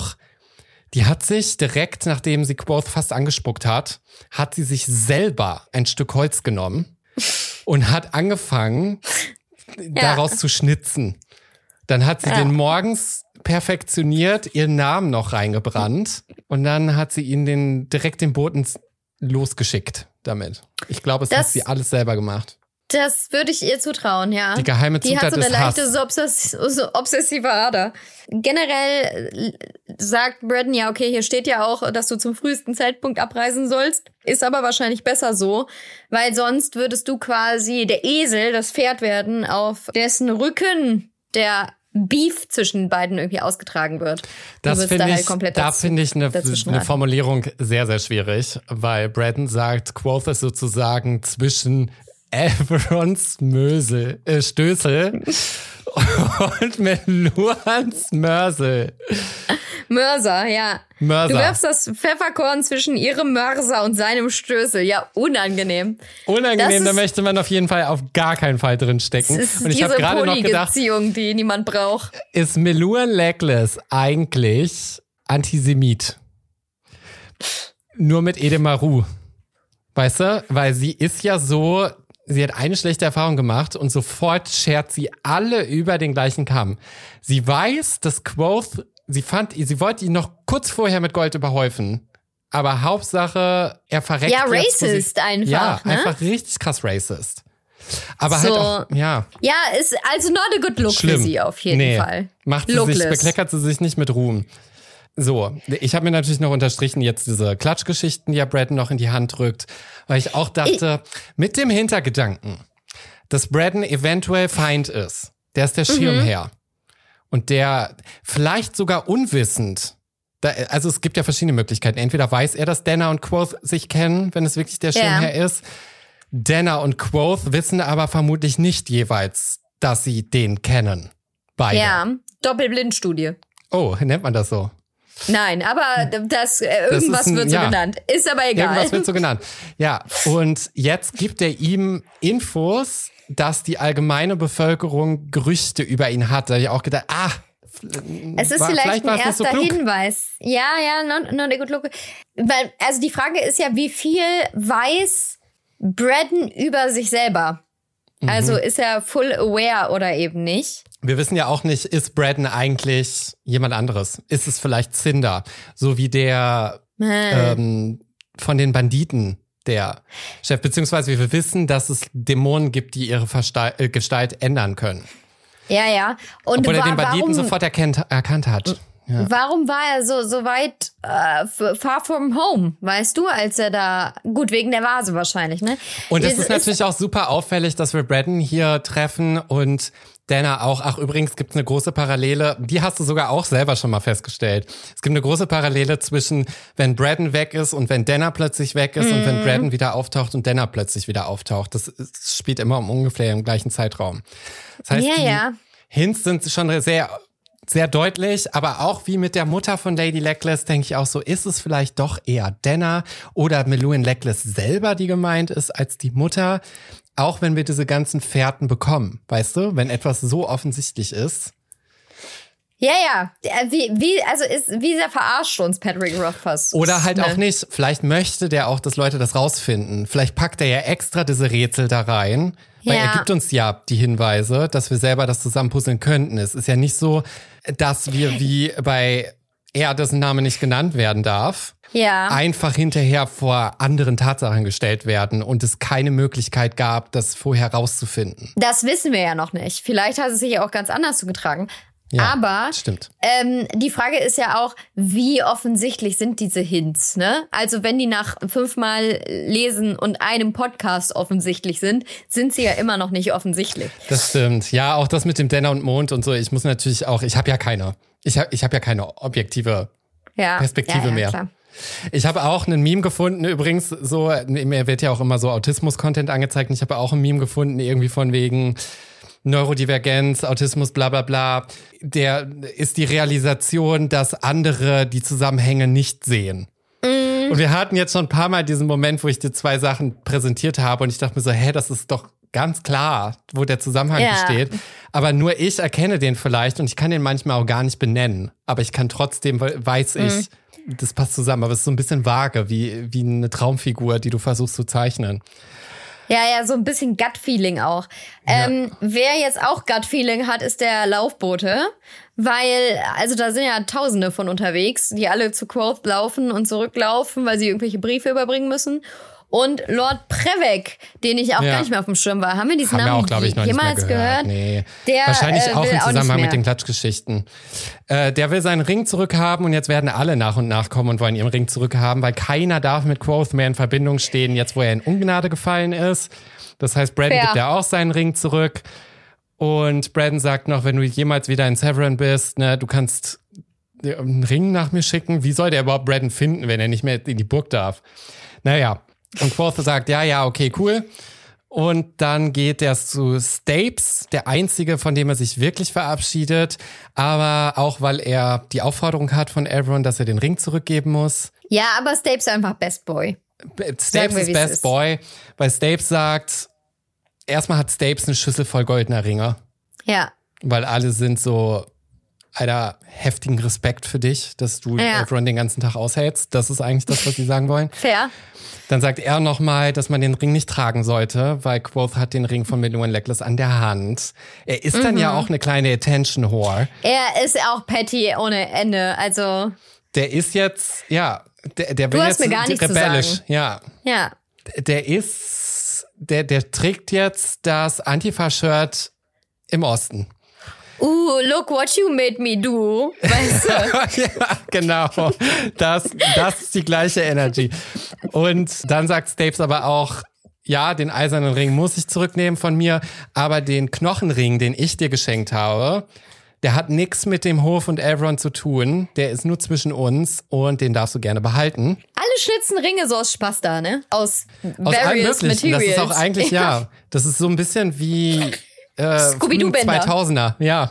die hat sich direkt, nachdem sie Quoth fast angespuckt hat sie sich selber ein Stück Holz genommen und hat angefangen, daraus zu schnitzen. Dann hat sie den morgens perfektioniert ihren Namen noch reingebrannt und dann hat sie ihn direkt den Boten losgeschickt damit. Ich glaube, es hat sie alles selber gemacht. Das würde ich ihr zutrauen, ja. Die geheime Zutat ist Hass. Die hat so eine leichte obsessive Ader. Generell sagt Braddon, ja, okay, hier steht ja auch, dass du zum frühesten Zeitpunkt abreisen sollst. Ist aber wahrscheinlich besser so, weil sonst würdest du quasi der Esel, das Pferd werden, auf dessen Rücken der Beef zwischen beiden irgendwie ausgetragen wird. Das finde ich eine Formulierung sehr, sehr schwierig, weil Braddon sagt, Quoth ist sozusagen zwischen Elverons Stößel und Meluans Mörsel. Mörser, ja. Mörser. Du wirfst das Pfefferkorn zwischen ihrem Mörser und seinem Stößel. Ja, unangenehm. Da möchte man auf jeden Fall auf gar keinen Fall drin stecken. Das ist und ich habe gerade noch gedacht, die niemand braucht. Ist Meluan Legless eigentlich Antisemit? Nur mit Edemaru. Weißt du? Weil sie ist ja so, sie hat eine schlechte Erfahrung gemacht und sofort schert sie alle über den gleichen Kamm. Sie weiß, dass Quoth, sie wollte ihn noch kurz vorher mit Gold überhäufen. Aber Hauptsache, er verreckt. Ja, racist einfach. Ja, ne? einfach richtig krass racist. Aber so, halt auch, ja. Ja, ist also not a good look für sie auf jeden Fall. Bekleckert sie sich nicht mit Ruhm. So, ich habe mir natürlich noch unterstrichen jetzt diese Klatschgeschichten, die ja Braddon noch in die Hand drückt, weil ich auch dachte, mit dem Hintergedanken, dass Braddon eventuell Feind ist. Der ist der Schirmherr. Und der vielleicht sogar unwissend, also es gibt ja verschiedene Möglichkeiten. Entweder weiß er, dass Denner und Quoth sich kennen, wenn es wirklich der Schirmherr ist. Denner und Quoth wissen aber vermutlich nicht jeweils, dass sie den kennen. Beide. Ja, Doppelblindstudie. Oh, nennt man das so? Nein, aber irgendwas wird so genannt. Ist aber egal. Irgendwas wird so genannt. Ja, und jetzt gibt er ihm Infos, dass die allgemeine Bevölkerung Gerüchte über ihn hat. Da habe ich auch gedacht, es ist vielleicht ein erster Hinweis. Ja, not a good look. Weil, also die Frage ist ja, wie viel weiß Braddon über sich selber? Also ist er full aware oder eben nicht? Wir wissen ja auch nicht, ist Braddon eigentlich jemand anderes? Ist es vielleicht Cinder? So wie der von den Banditen, der Chef. Beziehungsweise wir wissen, dass es Dämonen gibt, die ihre Gestalt ändern können. Ja. Und obwohl er den Banditen sofort erkannt hat. Ja. Warum war er so weit far from home, weißt du, als er da, gut, wegen der Vase wahrscheinlich, ne? Und es ist natürlich auch super auffällig, dass wir Braddon hier treffen und Denner auch. Ach, übrigens gibt's eine große Parallele, die hast du sogar auch selber schon mal festgestellt. Es gibt eine große Parallele zwischen, wenn Braddon weg ist und wenn Denner plötzlich weg ist und wenn Braddon wieder auftaucht und Denner plötzlich wieder auftaucht. Das spielt immer ungefähr im gleichen Zeitraum. Das heißt, die Hints sind schon sehr deutlich, aber auch wie mit der Mutter von Lady Legless denke ich auch so, ist es vielleicht doch eher Denner oder Meluan Legless selber, die gemeint ist, als die Mutter, auch wenn wir diese ganzen Fährten bekommen, weißt du, wenn etwas so offensichtlich ist. Ja. Wie sehr verarscht uns Patrick Rothfuss. Oder halt auch nicht. Vielleicht möchte der auch, dass Leute das rausfinden. Vielleicht packt er ja extra diese Rätsel da rein. Weil er gibt uns ja die Hinweise, dass wir selber das zusammenpuzzeln könnten. Es ist ja nicht so, dass wir wie bei dessen Name nicht genannt werden darf, einfach hinterher vor anderen Tatsachen gestellt werden und es keine Möglichkeit gab, das vorher rauszufinden. Das wissen wir ja noch nicht. Vielleicht hat es sich ja auch ganz anders zugetragen. Ja, aber stimmt. Die Frage ist ja auch, wie offensichtlich sind diese Hints, ne? Also wenn die nach 5-mal Lesen und einem Podcast offensichtlich sind sie ja immer noch nicht offensichtlich. Das stimmt. Ja, auch das mit dem Denner und Mond und so. Ich muss natürlich auch, ich habe ja keine objektive Perspektive mehr. Klar. Ich habe auch einen Meme gefunden, übrigens, so, mir wird ja auch immer so Autismus-Content angezeigt. Und ich habe auch ein Meme gefunden, irgendwie von wegen Neurodivergenz, Autismus, bla bla bla. Der ist die Realisation, dass andere die Zusammenhänge nicht sehen. Und wir hatten jetzt schon ein paar Mal diesen Moment, wo ich dir 2 Sachen präsentiert habe und ich dachte mir so, das ist doch ganz klar, wo der Zusammenhang besteht. Aber nur ich erkenne den vielleicht und ich kann den manchmal auch gar nicht benennen. Aber ich kann trotzdem, weiß ich, das passt zusammen. Aber es ist so ein bisschen vage, wie eine Traumfigur, die du versuchst zu zeichnen. Ja, so ein bisschen Gut-Feeling auch. Wer jetzt auch Gut-Feeling hat, ist der Laufbote. Weil, also da sind ja Tausende von unterwegs, die alle zu Quoth laufen und zurücklaufen, weil sie irgendwelche Briefe überbringen müssen. Und Lord Prevek, den ich auch gar nicht mehr auf dem Schirm war. Haben wir diesen Namen jemals gehört? Nee. Der, wahrscheinlich auch im Zusammenhang mit den Klatschgeschichten. Der will seinen Ring zurückhaben und jetzt werden alle nach und nach kommen und wollen ihren Ring zurückhaben, weil keiner darf mit Quoth mehr in Verbindung stehen, jetzt wo er in Ungnade gefallen ist. Das heißt, Braddon gibt ja auch seinen Ring zurück. Und Braddon sagt noch, wenn du jemals wieder in Severin bist, ne, du kannst einen Ring nach mir schicken. Wie soll der überhaupt Braddon finden, wenn er nicht mehr in die Burg darf? Naja, und Quoth sagt, ja, okay, cool. Und dann geht er zu Stapes, der einzige, von dem er sich wirklich verabschiedet. Aber auch, weil er die Aufforderung hat von Elrond, dass er den Ring zurückgeben muss. Ja, aber Stapes ist einfach Best Boy. Stapes ist Best Boy, weil Stapes sagt, erstmal hat Stapes eine Schüssel voll goldener Ringe. Ja. Weil alle sind so, Alter, heftigen Respekt für dich, dass du Elrond den ganzen Tag aushältst. Das ist eigentlich das, was sie sagen wollen. Fair. Dann sagt er nochmal, dass man den Ring nicht tragen sollte, weil Quoth hat den Ring von Meluan Legless an der Hand. Er ist dann ja auch eine kleine Attention-Whore. Er ist auch petty ohne Ende, also... Der ist jetzt, der will du hast jetzt mir gar nichts rebellisch. zu sagen. Ja. Der trägt jetzt das Antifa-Shirt im Osten. Look what you made me do. Weißt du? Ja, genau. Das ist die gleiche Energy. Und dann sagt Stapes aber auch, ja, den eisernen Ring muss ich zurücknehmen von mir, aber den Knochenring, den ich dir geschenkt habe, der hat nichts mit dem Hof und Elrond zu tun. Der ist nur zwischen uns und den darfst du gerne behalten. Alle schnitzen Ringe so aus Spaß da, ne? Aus various Materials. Das ist auch eigentlich, das ist so ein bisschen wie Scooby-Doo-Bänder. 2000er, ja.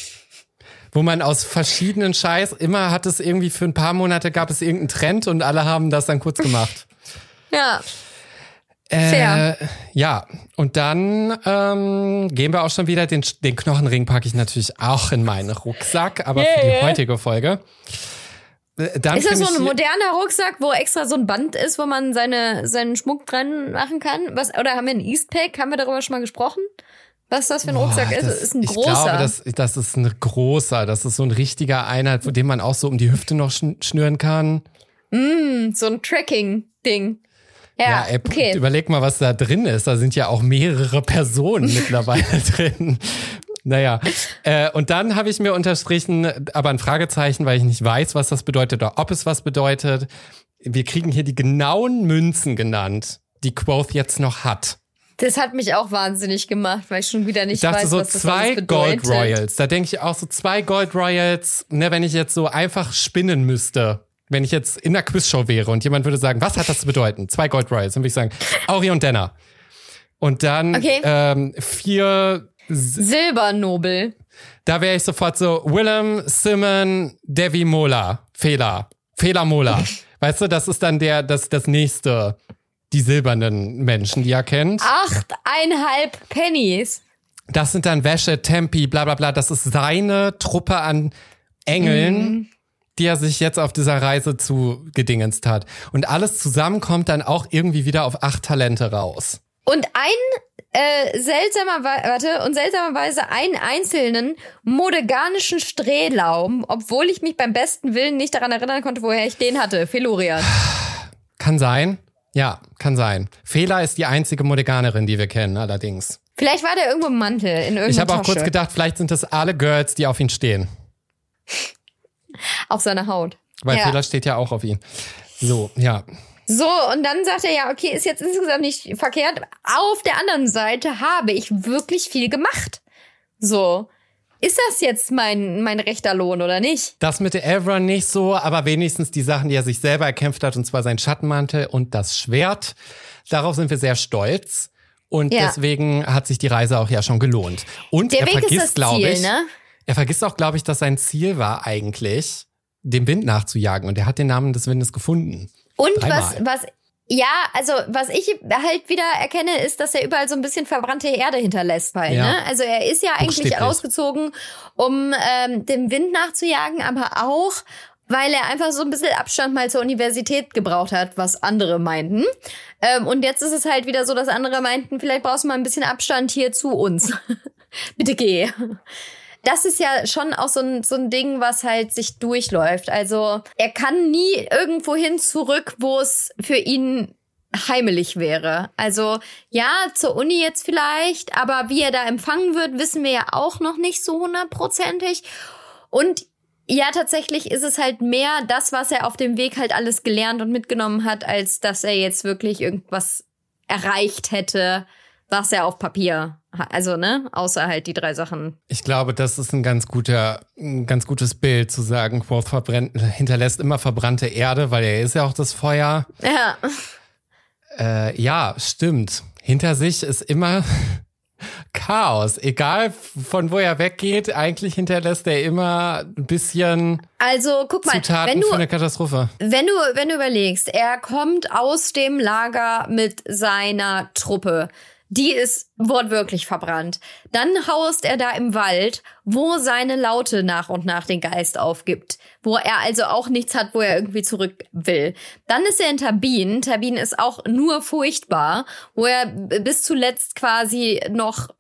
Wo man aus verschiedenen Scheiß, immer hat es irgendwie für ein paar Monate gab es irgendeinen Trend und alle haben das dann kurz gemacht. Ja. Fair. Ja, und dann gehen wir auch schon wieder, den Knochenring packe ich natürlich auch in meinen Rucksack, aber für die heutige Folge. Dann ist das so ein moderner Rucksack, wo extra so ein Band ist, wo man seinen Schmuck dran machen kann? Oder haben wir einen Eastpack? Haben wir darüber schon mal gesprochen? Was das für ein Rucksack ist? Ist ein großer. Ich glaube, das ist ein großer. Das ist so ein richtiger Einheit, den man auch so um die Hüfte noch schnüren kann. So ein Tracking-Ding. Ja, okay. Überleg mal, was da drin ist. Da sind ja auch mehrere Personen mittlerweile drin. Naja, und dann habe ich mir unterstrichen, aber ein Fragezeichen, weil ich nicht weiß, was das bedeutet oder ob es was bedeutet. Wir kriegen hier die genauen Münzen genannt, die Quoth jetzt noch hat. Das hat mich auch wahnsinnig gemacht, weil ich schon wieder nicht weiß, so was das alles bedeutet. 2 Gold Royals. Da denke ich auch so 2 Gold Royals, ne, wenn ich jetzt so einfach spinnen müsste. Wenn ich jetzt in einer Quizshow wäre und jemand würde sagen, was hat das zu bedeuten? 2 Gold Royals. Dann würde ich sagen, Auri und Denner. Und dann 4 Silbernobel. Da wäre ich sofort so, Willem, Simon, Devi Mola. Fehler Mola. Weißt du, das ist dann das nächste, die silbernen Menschen, die er kennt. 8,5 Pennies. Das sind dann Wäsche, Tempi, bla bla bla. Das ist seine Truppe an Engeln, die er sich jetzt auf dieser Reise zugedingenst hat. Und alles zusammen kommt dann auch irgendwie wieder auf 8 Talente raus. Und seltsamerweise einen einzelnen modeganischen Strehlaum, obwohl ich mich beim besten Willen nicht daran erinnern konnte, woher ich den hatte. Felurian. Kann sein. Ja, kann sein. Fela ist die einzige Modeganerin, die wir kennen, allerdings. Vielleicht war der irgendwo im Mantel, in irgendeiner Tasche. Ich habe auch kurz gedacht, vielleicht sind das alle Girls, die auf ihn stehen. Auf seiner Haut. Weil Fela steht ja auch auf ihn. So, ja. So, und dann sagt er ja, okay, ist jetzt insgesamt nicht verkehrt. Auf der anderen Seite habe ich wirklich viel gemacht. So, ist das jetzt mein rechter Lohn oder nicht? Das mit der Elrond nicht so, aber wenigstens die Sachen, die er sich selber erkämpft hat, und zwar sein Schattenmantel und das Schwert. Darauf sind wir sehr stolz. Und deswegen hat sich die Reise auch ja schon gelohnt. Und der Weg ist das Ziel, ne? Er vergisst auch, glaube ich, dass sein Ziel war eigentlich, dem Wind nachzujagen. Und er hat den Namen des Windes gefunden. Und was ich halt wieder erkenne, ist, dass er überall so ein bisschen verbrannte Erde hinterlässt. Ne? Also er ist ja eigentlich rausgezogen, um dem Wind nachzujagen, aber auch, weil er einfach so ein bisschen Abstand mal zur Universität gebraucht hat, was andere meinten. Und jetzt ist es halt wieder so, dass andere meinten, vielleicht brauchst du mal ein bisschen Abstand hier zu uns. Bitte geh. Das ist ja schon auch so ein Ding, was halt sich durchläuft. Also er kann nie irgendwo hin zurück, wo es für ihn heimelig wäre. Also ja, zur Uni jetzt vielleicht, aber wie er da empfangen wird, wissen wir ja auch noch nicht so 100%. Und ja, tatsächlich ist es halt mehr das, was er auf dem Weg halt alles gelernt und mitgenommen hat, als dass er jetzt wirklich irgendwas erreicht hätte, was er auf Papier hat. Also, ne, außer halt die 3 Sachen. Ich glaube, das ist ein ganz gutes Bild zu sagen, Quoth hinterlässt immer verbrannte Erde, weil er ist ja auch das Feuer. Ja. Ja, stimmt. Hinter sich ist immer Chaos. Egal von wo er weggeht, eigentlich hinterlässt er immer ein bisschen also, guck mal, Zutaten für eine Katastrophe. Wenn du überlegst, er kommt aus dem Lager mit seiner Truppe. Die ist wortwörtlich verbrannt. Dann haust er da im Wald, wo seine Laute nach und nach den Geist aufgibt. Wo er also auch nichts hat, wo er irgendwie zurück will. Dann ist er in Tabin. Tabin ist auch nur furchtbar, wo er bis zuletzt quasi noch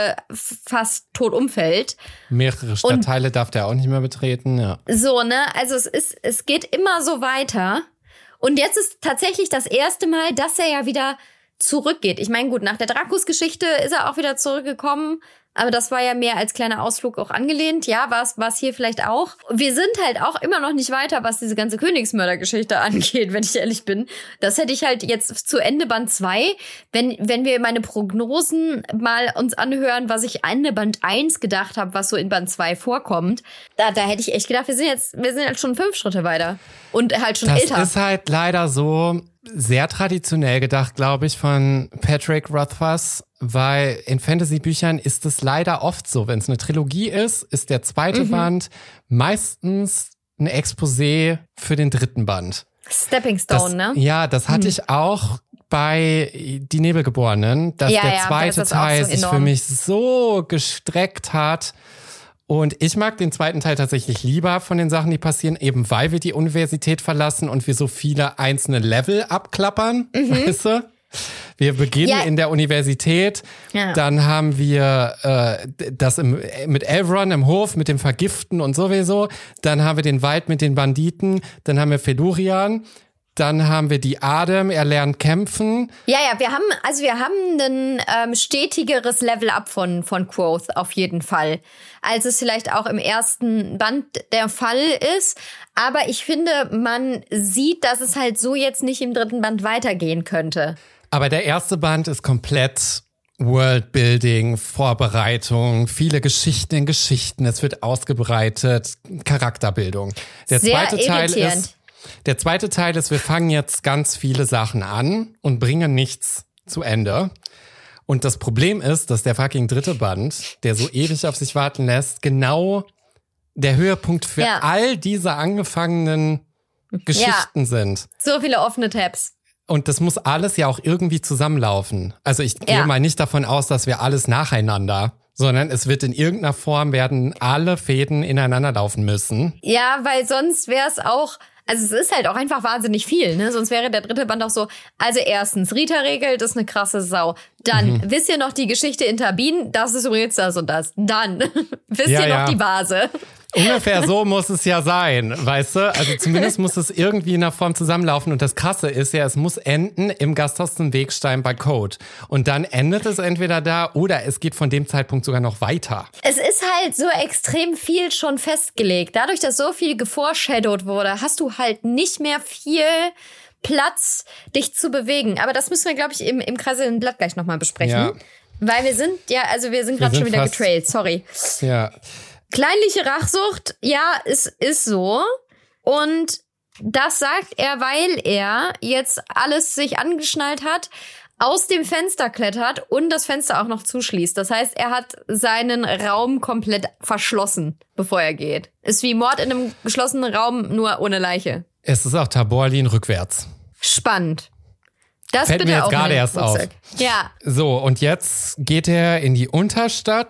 fast tot umfällt. Mehrere Stadtteile darf der auch nicht mehr betreten, ja. So, ne? Also es geht immer so weiter. Und jetzt ist tatsächlich das erste Mal, dass er ja wieder zurückgeht. Ich meine, gut, nach der Dracus-Geschichte ist er auch wieder zurückgekommen, aber das war ja mehr als kleiner Ausflug auch angelehnt. Ja, war es hier vielleicht auch. Wir sind halt auch immer noch nicht weiter, was diese ganze Königsmörder-Geschichte angeht, wenn ich ehrlich bin. Das hätte ich halt jetzt zu Ende Band 2, wenn wir meine Prognosen mal uns anhören, was ich Ende Band 1 gedacht habe, was so in Band 2 vorkommt. Da hätte ich echt gedacht, wir sind jetzt schon 5 Schritte weiter. Und halt schon älter. Das ist halt leider so sehr traditionell gedacht, glaube ich, von Patrick Rothfuss, weil in Fantasy-Büchern ist es leider oft so, wenn es eine Trilogie ist der zweite Band meistens ein Exposé für den 3. Band. Stepping Stone, ne? Ja, das hatte ich auch bei Die Nebelgeborenen, dass der zweite Teil sich für mich so gestreckt hat. Und ich mag den zweiten Teil tatsächlich lieber von den Sachen, die passieren, eben weil wir die Universität verlassen und wir so viele einzelne Level abklappern, weißt du? Wir beginnen in der Universität, dann haben wir das mit Elrond im Hof, mit dem Vergiften und sowieso, dann haben wir den Wald mit den Banditen, dann haben wir Felurian, dann haben wir die Adem, er lernt kämpfen. Ja, wir haben ein stetigeres Level-Up von Quoth auf jeden Fall, als es vielleicht auch im ersten Band der Fall ist. Aber ich finde, man sieht, dass es halt so jetzt nicht im 3. Band weitergehen könnte. Aber der erste Band ist komplett Worldbuilding, Vorbereitung, viele Geschichten in Geschichten, es wird ausgebreitet, Charakterbildung. Der zweite Teil ist, wir fangen jetzt ganz viele Sachen an und bringen nichts zu Ende. Und das Problem ist, dass der fucking 3. Band, der so ewig auf sich warten lässt, genau der Höhepunkt für all diese angefangenen Geschichten sind. So viele offene Tabs. Und das muss alles ja auch irgendwie zusammenlaufen. Also ich gehe mal nicht davon aus, dass wir alles nacheinander, sondern es wird in irgendeiner Form, werden alle Fäden ineinander laufen müssen. Ja, weil sonst wäre es auch, also es ist halt auch einfach wahnsinnig viel, ne? Sonst wäre der 3. Band auch so, also erstens, Rita regelt, das ist eine krasse Sau. Dann, wisst ihr noch die Geschichte in Tabin? Das ist übrigens das und das. Dann, wisst ihr noch die Vase? Ungefähr so muss es ja sein, weißt du? Also zumindest muss es irgendwie in der Form zusammenlaufen. Und das Krasse ist ja, es muss enden im Gasthaus zum Wegstein bei Code. Und dann endet es entweder da oder es geht von dem Zeitpunkt sogar noch weiter. Es ist halt so extrem viel schon festgelegt. Dadurch, dass so viel geforeshadowed wurde, hast du halt nicht mehr viel Platz, dich zu bewegen. Aber das müssen wir, glaube ich, im Kreiselnden Blatt gleich nochmal besprechen. Ja. Weil wir sind gerade schon wieder getrailt, sorry. Ja. Kleinliche Rachsucht, es ist so. Und das sagt er, weil er jetzt alles sich angeschnallt hat, aus dem Fenster klettert und das Fenster auch noch zuschließt. Das heißt, er hat seinen Raum komplett verschlossen, bevor er geht. Ist wie Mord in einem geschlossenen Raum, nur ohne Leiche. Es ist auch Taborlin rückwärts. Spannend. Das fällt mir jetzt gerade erst auf. Ja. So, und jetzt geht er in die Unterstadt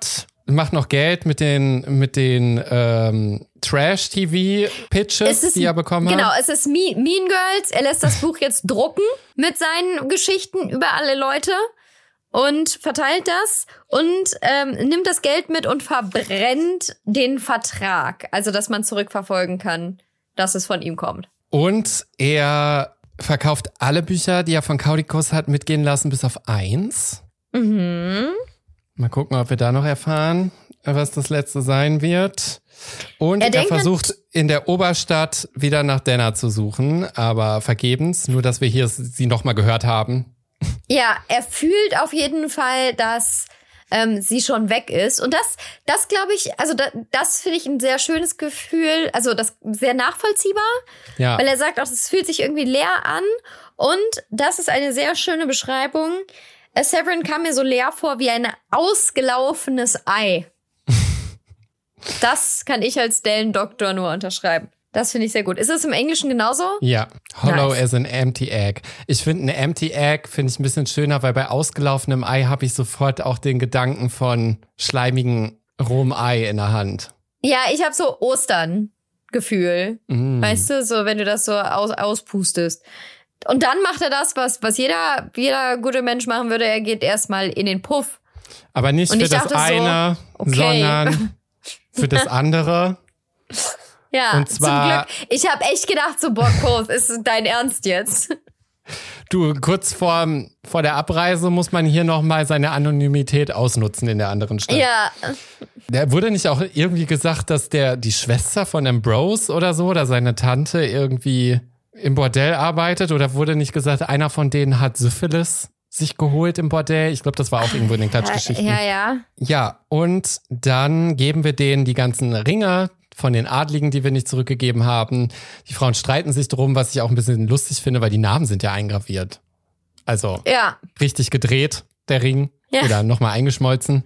macht noch Geld mit den Trash-TV-Pitches, die er bekommen hat. Genau, es ist Mean Girls. Er lässt das Buch jetzt drucken mit seinen Geschichten über alle Leute und verteilt das und nimmt das Geld mit und verbrennt den Vertrag. Also, dass man zurückverfolgen kann, dass es von ihm kommt. Und er verkauft alle Bücher, die er von Kaudikus hat mitgehen lassen, bis auf 1. Mhm. Mal gucken, ob wir da noch erfahren, was das letzte sein wird. Und er versucht in der Oberstadt wieder nach Dana zu suchen, aber vergebens. Nur, dass wir hier sie nochmal gehört haben. Ja, er fühlt auf jeden Fall, dass sie schon weg ist. Und das glaube ich, also das finde ich ein sehr schönes Gefühl, also das sehr nachvollziehbar, ja. Weil er sagt auch, es fühlt sich irgendwie leer an. Und das ist eine sehr schöne Beschreibung. Severin kam mir so leer vor wie ein ausgelaufenes Ei. Das kann ich als Dellen-Doktor nur unterschreiben. Das finde ich sehr gut. Ist es im Englischen genauso? Ja, hollow nice. as an empty egg. Ich finde, ein empty egg finde ich ein bisschen schöner, weil bei ausgelaufenem Ei habe ich sofort auch den Gedanken von schleimigen rohem Ei in der Hand. Ja, ich habe so Ostern-Gefühl. Weißt du, so wenn du das so auspustest. Und dann macht er das, was jeder gute Mensch machen würde. Er geht erstmal in den Puff. Aber nicht für das eine, sondern für das andere. Ja, und zwar, zum Glück. Ich habe echt gedacht, so, boah, Kurs, ist dein Ernst jetzt? Du, kurz vor der Abreise muss man hier nochmal seine Anonymität ausnutzen in der anderen Stadt. Ja. Da wurde nicht auch irgendwie gesagt, dass die Schwester von Ambrose oder so, oder seine Tante irgendwie im Bordell arbeitet? Oder wurde nicht gesagt, einer von denen hat Syphilis sich geholt im Bordell? Ich glaube, das war auch irgendwo in den Klatschgeschichten. Ja. Ja, und dann geben wir denen die ganzen Ringe von den Adligen, die wir nicht zurückgegeben haben. Die Frauen streiten sich drum, was ich auch ein bisschen lustig finde, weil die Namen sind ja eingraviert. Also richtig gedreht, der Ring. Ja. Oder nochmal eingeschmolzen.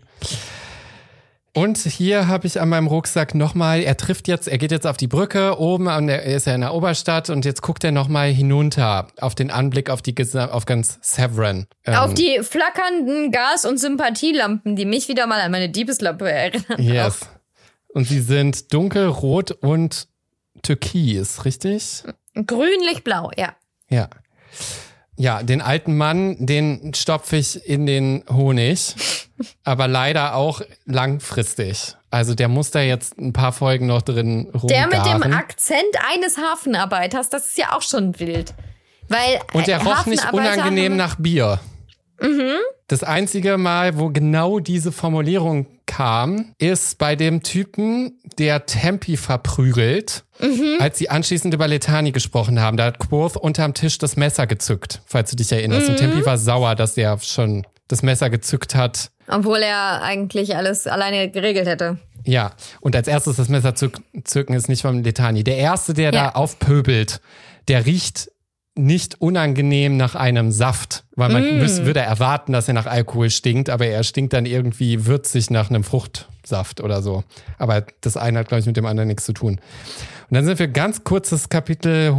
Und hier habe ich an meinem Rucksack nochmal, er geht jetzt auf die Brücke oben, er ist ja in der Oberstadt und jetzt guckt er nochmal hinunter auf den Anblick auf ganz Severin. Auf die flackernden Gas- und Sympathielampen, die mich wieder mal an meine Diebeslampe erinnern. Yes. Und sie sind dunkelrot und türkis, richtig? Grünlich-blau, ja. Ja. Ja, den alten Mann, den stopfe ich in den Honig, aber leider auch langfristig. Also der muss da jetzt ein paar Folgen noch drin rumgaren. Der mit dem Akzent eines Hafenarbeiters, das ist ja auch schon wild. Weil und der roch nicht unangenehm nach Bier. Mhm. Das einzige Mal, wo genau diese Formulierung kam, ist bei dem Typen, der Tempi verprügelt, als sie anschließend über Letani gesprochen haben. Da hat Quoth unterm Tisch das Messer gezückt, falls du dich erinnerst. Und Tempi war sauer, dass er schon das Messer gezückt hat. Obwohl er eigentlich alles alleine geregelt hätte. Ja, und als erstes das Messer zücken ist nicht von Letani. Der Erste, der da aufpöbelt, der riecht nicht unangenehm nach einem Saft, weil man würde erwarten, dass er nach Alkohol stinkt, aber er stinkt dann irgendwie würzig nach einem Fruchtsaft oder so. Aber das eine hat, glaube ich, mit dem anderen nichts zu tun. Und dann sind wir ganz kurzes Kapitel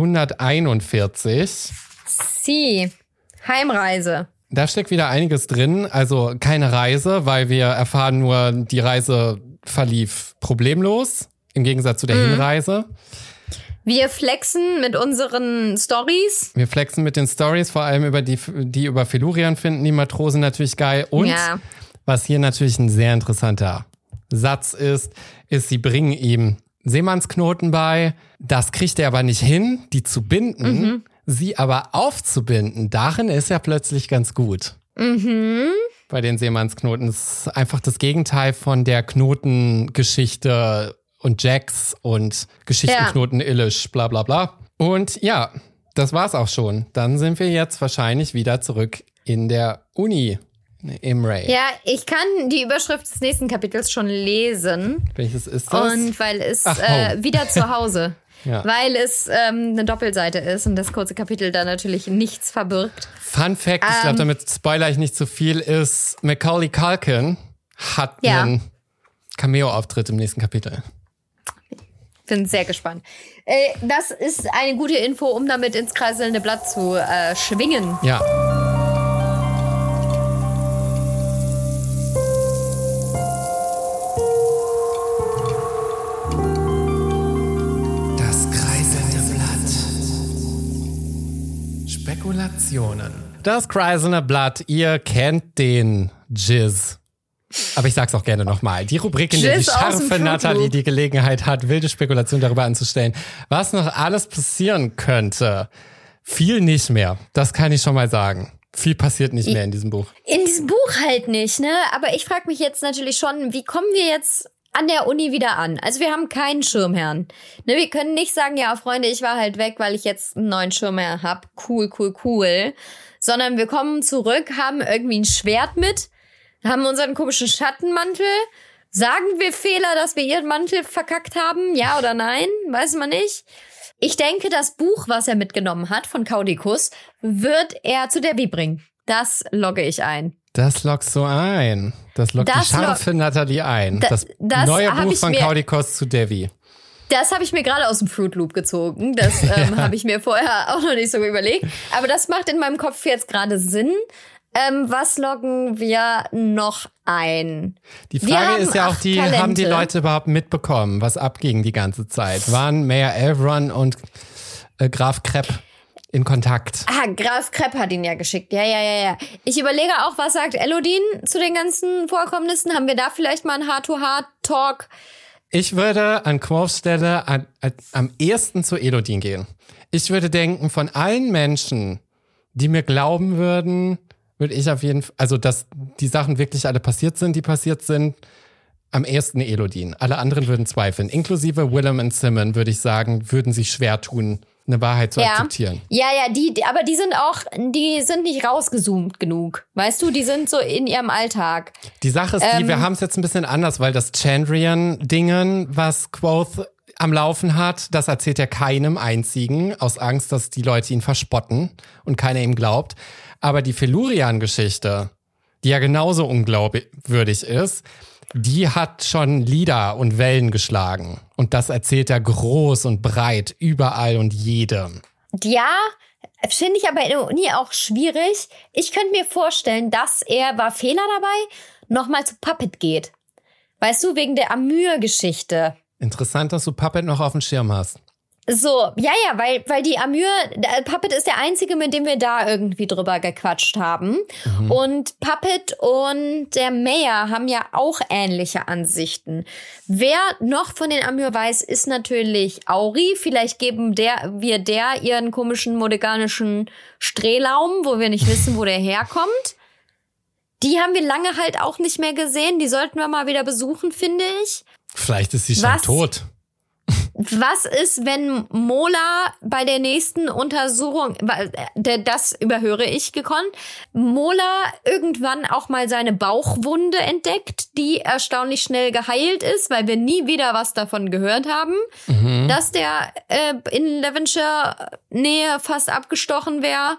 141. Sie, Heimreise. Da steckt wieder einiges drin, also keine Reise, weil wir erfahren nur, die Reise verlief problemlos, im Gegensatz zu der Hinreise. Wir flexen mit unseren Stories. Wir flexen mit den Stories, vor allem über die über Felurian finden die Matrosen natürlich geil. Und was hier natürlich ein sehr interessanter Satz ist, sie bringen ihm Seemannsknoten bei. Das kriegt er aber nicht hin, die zu binden, sie aber aufzubinden. Darin ist er plötzlich ganz gut. Bei den Seemannsknoten. Das ist einfach das Gegenteil von der Knotengeschichte und Jax und Geschichtenknoten Illish, bla bla bla. Und ja, das war's auch schon. Dann sind wir jetzt wahrscheinlich wieder zurück in der Uni im Ray. Ja, ich kann die Überschrift des nächsten Kapitels schon lesen. Welches ist das? Und weil es wieder zu Hause. Ja. Weil es eine Doppelseite ist und das kurze Kapitel da natürlich nichts verbirgt. Fun Fact, ich glaube, damit spoiler ich nicht zu viel, ist Macaulay Culkin hat einen Cameo-Auftritt im nächsten Kapitel. Bin sehr gespannt. Das ist eine gute Info, um damit ins kreiselnde Blatt zu schwingen. Ja. Spekulationen. Das Cries in the Blood, ihr kennt den Jizz. Aber ich sag's auch gerne nochmal. Die Rubrik, in der die scharfe Nathalie die Gelegenheit hat, wilde Spekulationen darüber anzustellen, was noch alles passieren könnte. Viel nicht mehr. Das kann ich schon mal sagen. Viel passiert nicht mehr in diesem Buch. In diesem Buch halt nicht, ne? Aber ich frage mich jetzt natürlich schon, wie kommen wir jetzt an der Uni wieder an? Also wir haben keinen Schirmherrn. Ne, wir können nicht sagen, ja Freunde, ich war halt weg, weil ich jetzt einen neuen Schirmherrn hab. Cool. Sondern wir kommen zurück, haben irgendwie ein Schwert mit, haben unseren komischen Schattenmantel. Sagen wir Fehler, dass wir ihren Mantel verkackt haben? Ja oder nein? Weiß man nicht. Ich denke, das Buch, was er mitgenommen hat von Caudicus, wird er zu Devi bringen. Das logge ich ein. Das loggst du ein. Das loggt die scharfe Nathalie ein. Das neue Buch von Caudicus zu Devi. Das habe ich mir gerade aus dem Fruit Loop gezogen. Das habe ich mir vorher auch noch nicht so überlegt. Aber das macht in meinem Kopf jetzt gerade Sinn. Was loggen wir noch ein? Die Frage ist ja auch haben die Leute überhaupt mitbekommen, was abging die ganze Zeit? Waren Mayor Elveron und Graf Krepp in Kontakt? Graf Krepp hat ihn ja geschickt. Ja. Ich überlege auch, was sagt Elodin zu den ganzen Vorkommnissen? Haben wir da vielleicht mal einen Heart-to-Heart-Talk? Ich würde an Quoths Stelle am ehesten zu Elodin gehen. Ich würde denken, von allen Menschen, die mir glauben würden, würde ich auf jeden Fall, also dass die Sachen wirklich alle passiert sind, am ehesten Elodin. Alle anderen würden zweifeln. Inklusive Willem und Simon, würde ich sagen, würden sich schwer tun, eine Wahrheit zu akzeptieren. Ja, aber die sind nicht rausgezoomt genug. Weißt du, die sind so in ihrem Alltag. Die Sache ist wir haben es jetzt ein bisschen anders, weil das Chandrian-Dingen, was Quoth am Laufen hat, das erzählt er keinem einzigen, aus Angst, dass die Leute ihn verspotten und keiner ihm glaubt. Aber die Felurian-Geschichte, die ja genauso unglaubwürdig ist, die hat schon Lieder und Wellen geschlagen. Und das erzählt er groß und breit, überall und jedem. Ja, finde ich aber in der Uni auch schwierig. Ich könnte mir vorstellen, dass war Fehler dabei, nochmal zu Puppet geht. Weißt du, wegen der Amur-Geschichte. Interessant, dass du Puppet noch auf dem Schirm hast. So, ja, weil die Amur, Puppet ist der einzige, mit dem wir da irgendwie drüber gequatscht haben. Mhm. Und Puppet und der Mayor haben ja auch ähnliche Ansichten. Wer noch von den Amur weiß, ist natürlich Auri. Vielleicht geben wir ihren komischen modeganischen Strelaum, wo wir nicht wissen, wo der herkommt. Die haben wir lange halt auch nicht mehr gesehen. Die sollten wir mal wieder besuchen, finde ich. Vielleicht ist sie schon tot. Was ist, wenn Mola bei der nächsten Untersuchung, das überhöre ich gekonnt, Mola irgendwann auch mal seine Bauchwunde entdeckt, die erstaunlich schnell geheilt ist, weil wir nie wieder was davon gehört haben, dass der in Devonshire Nähe fast abgestochen wäre.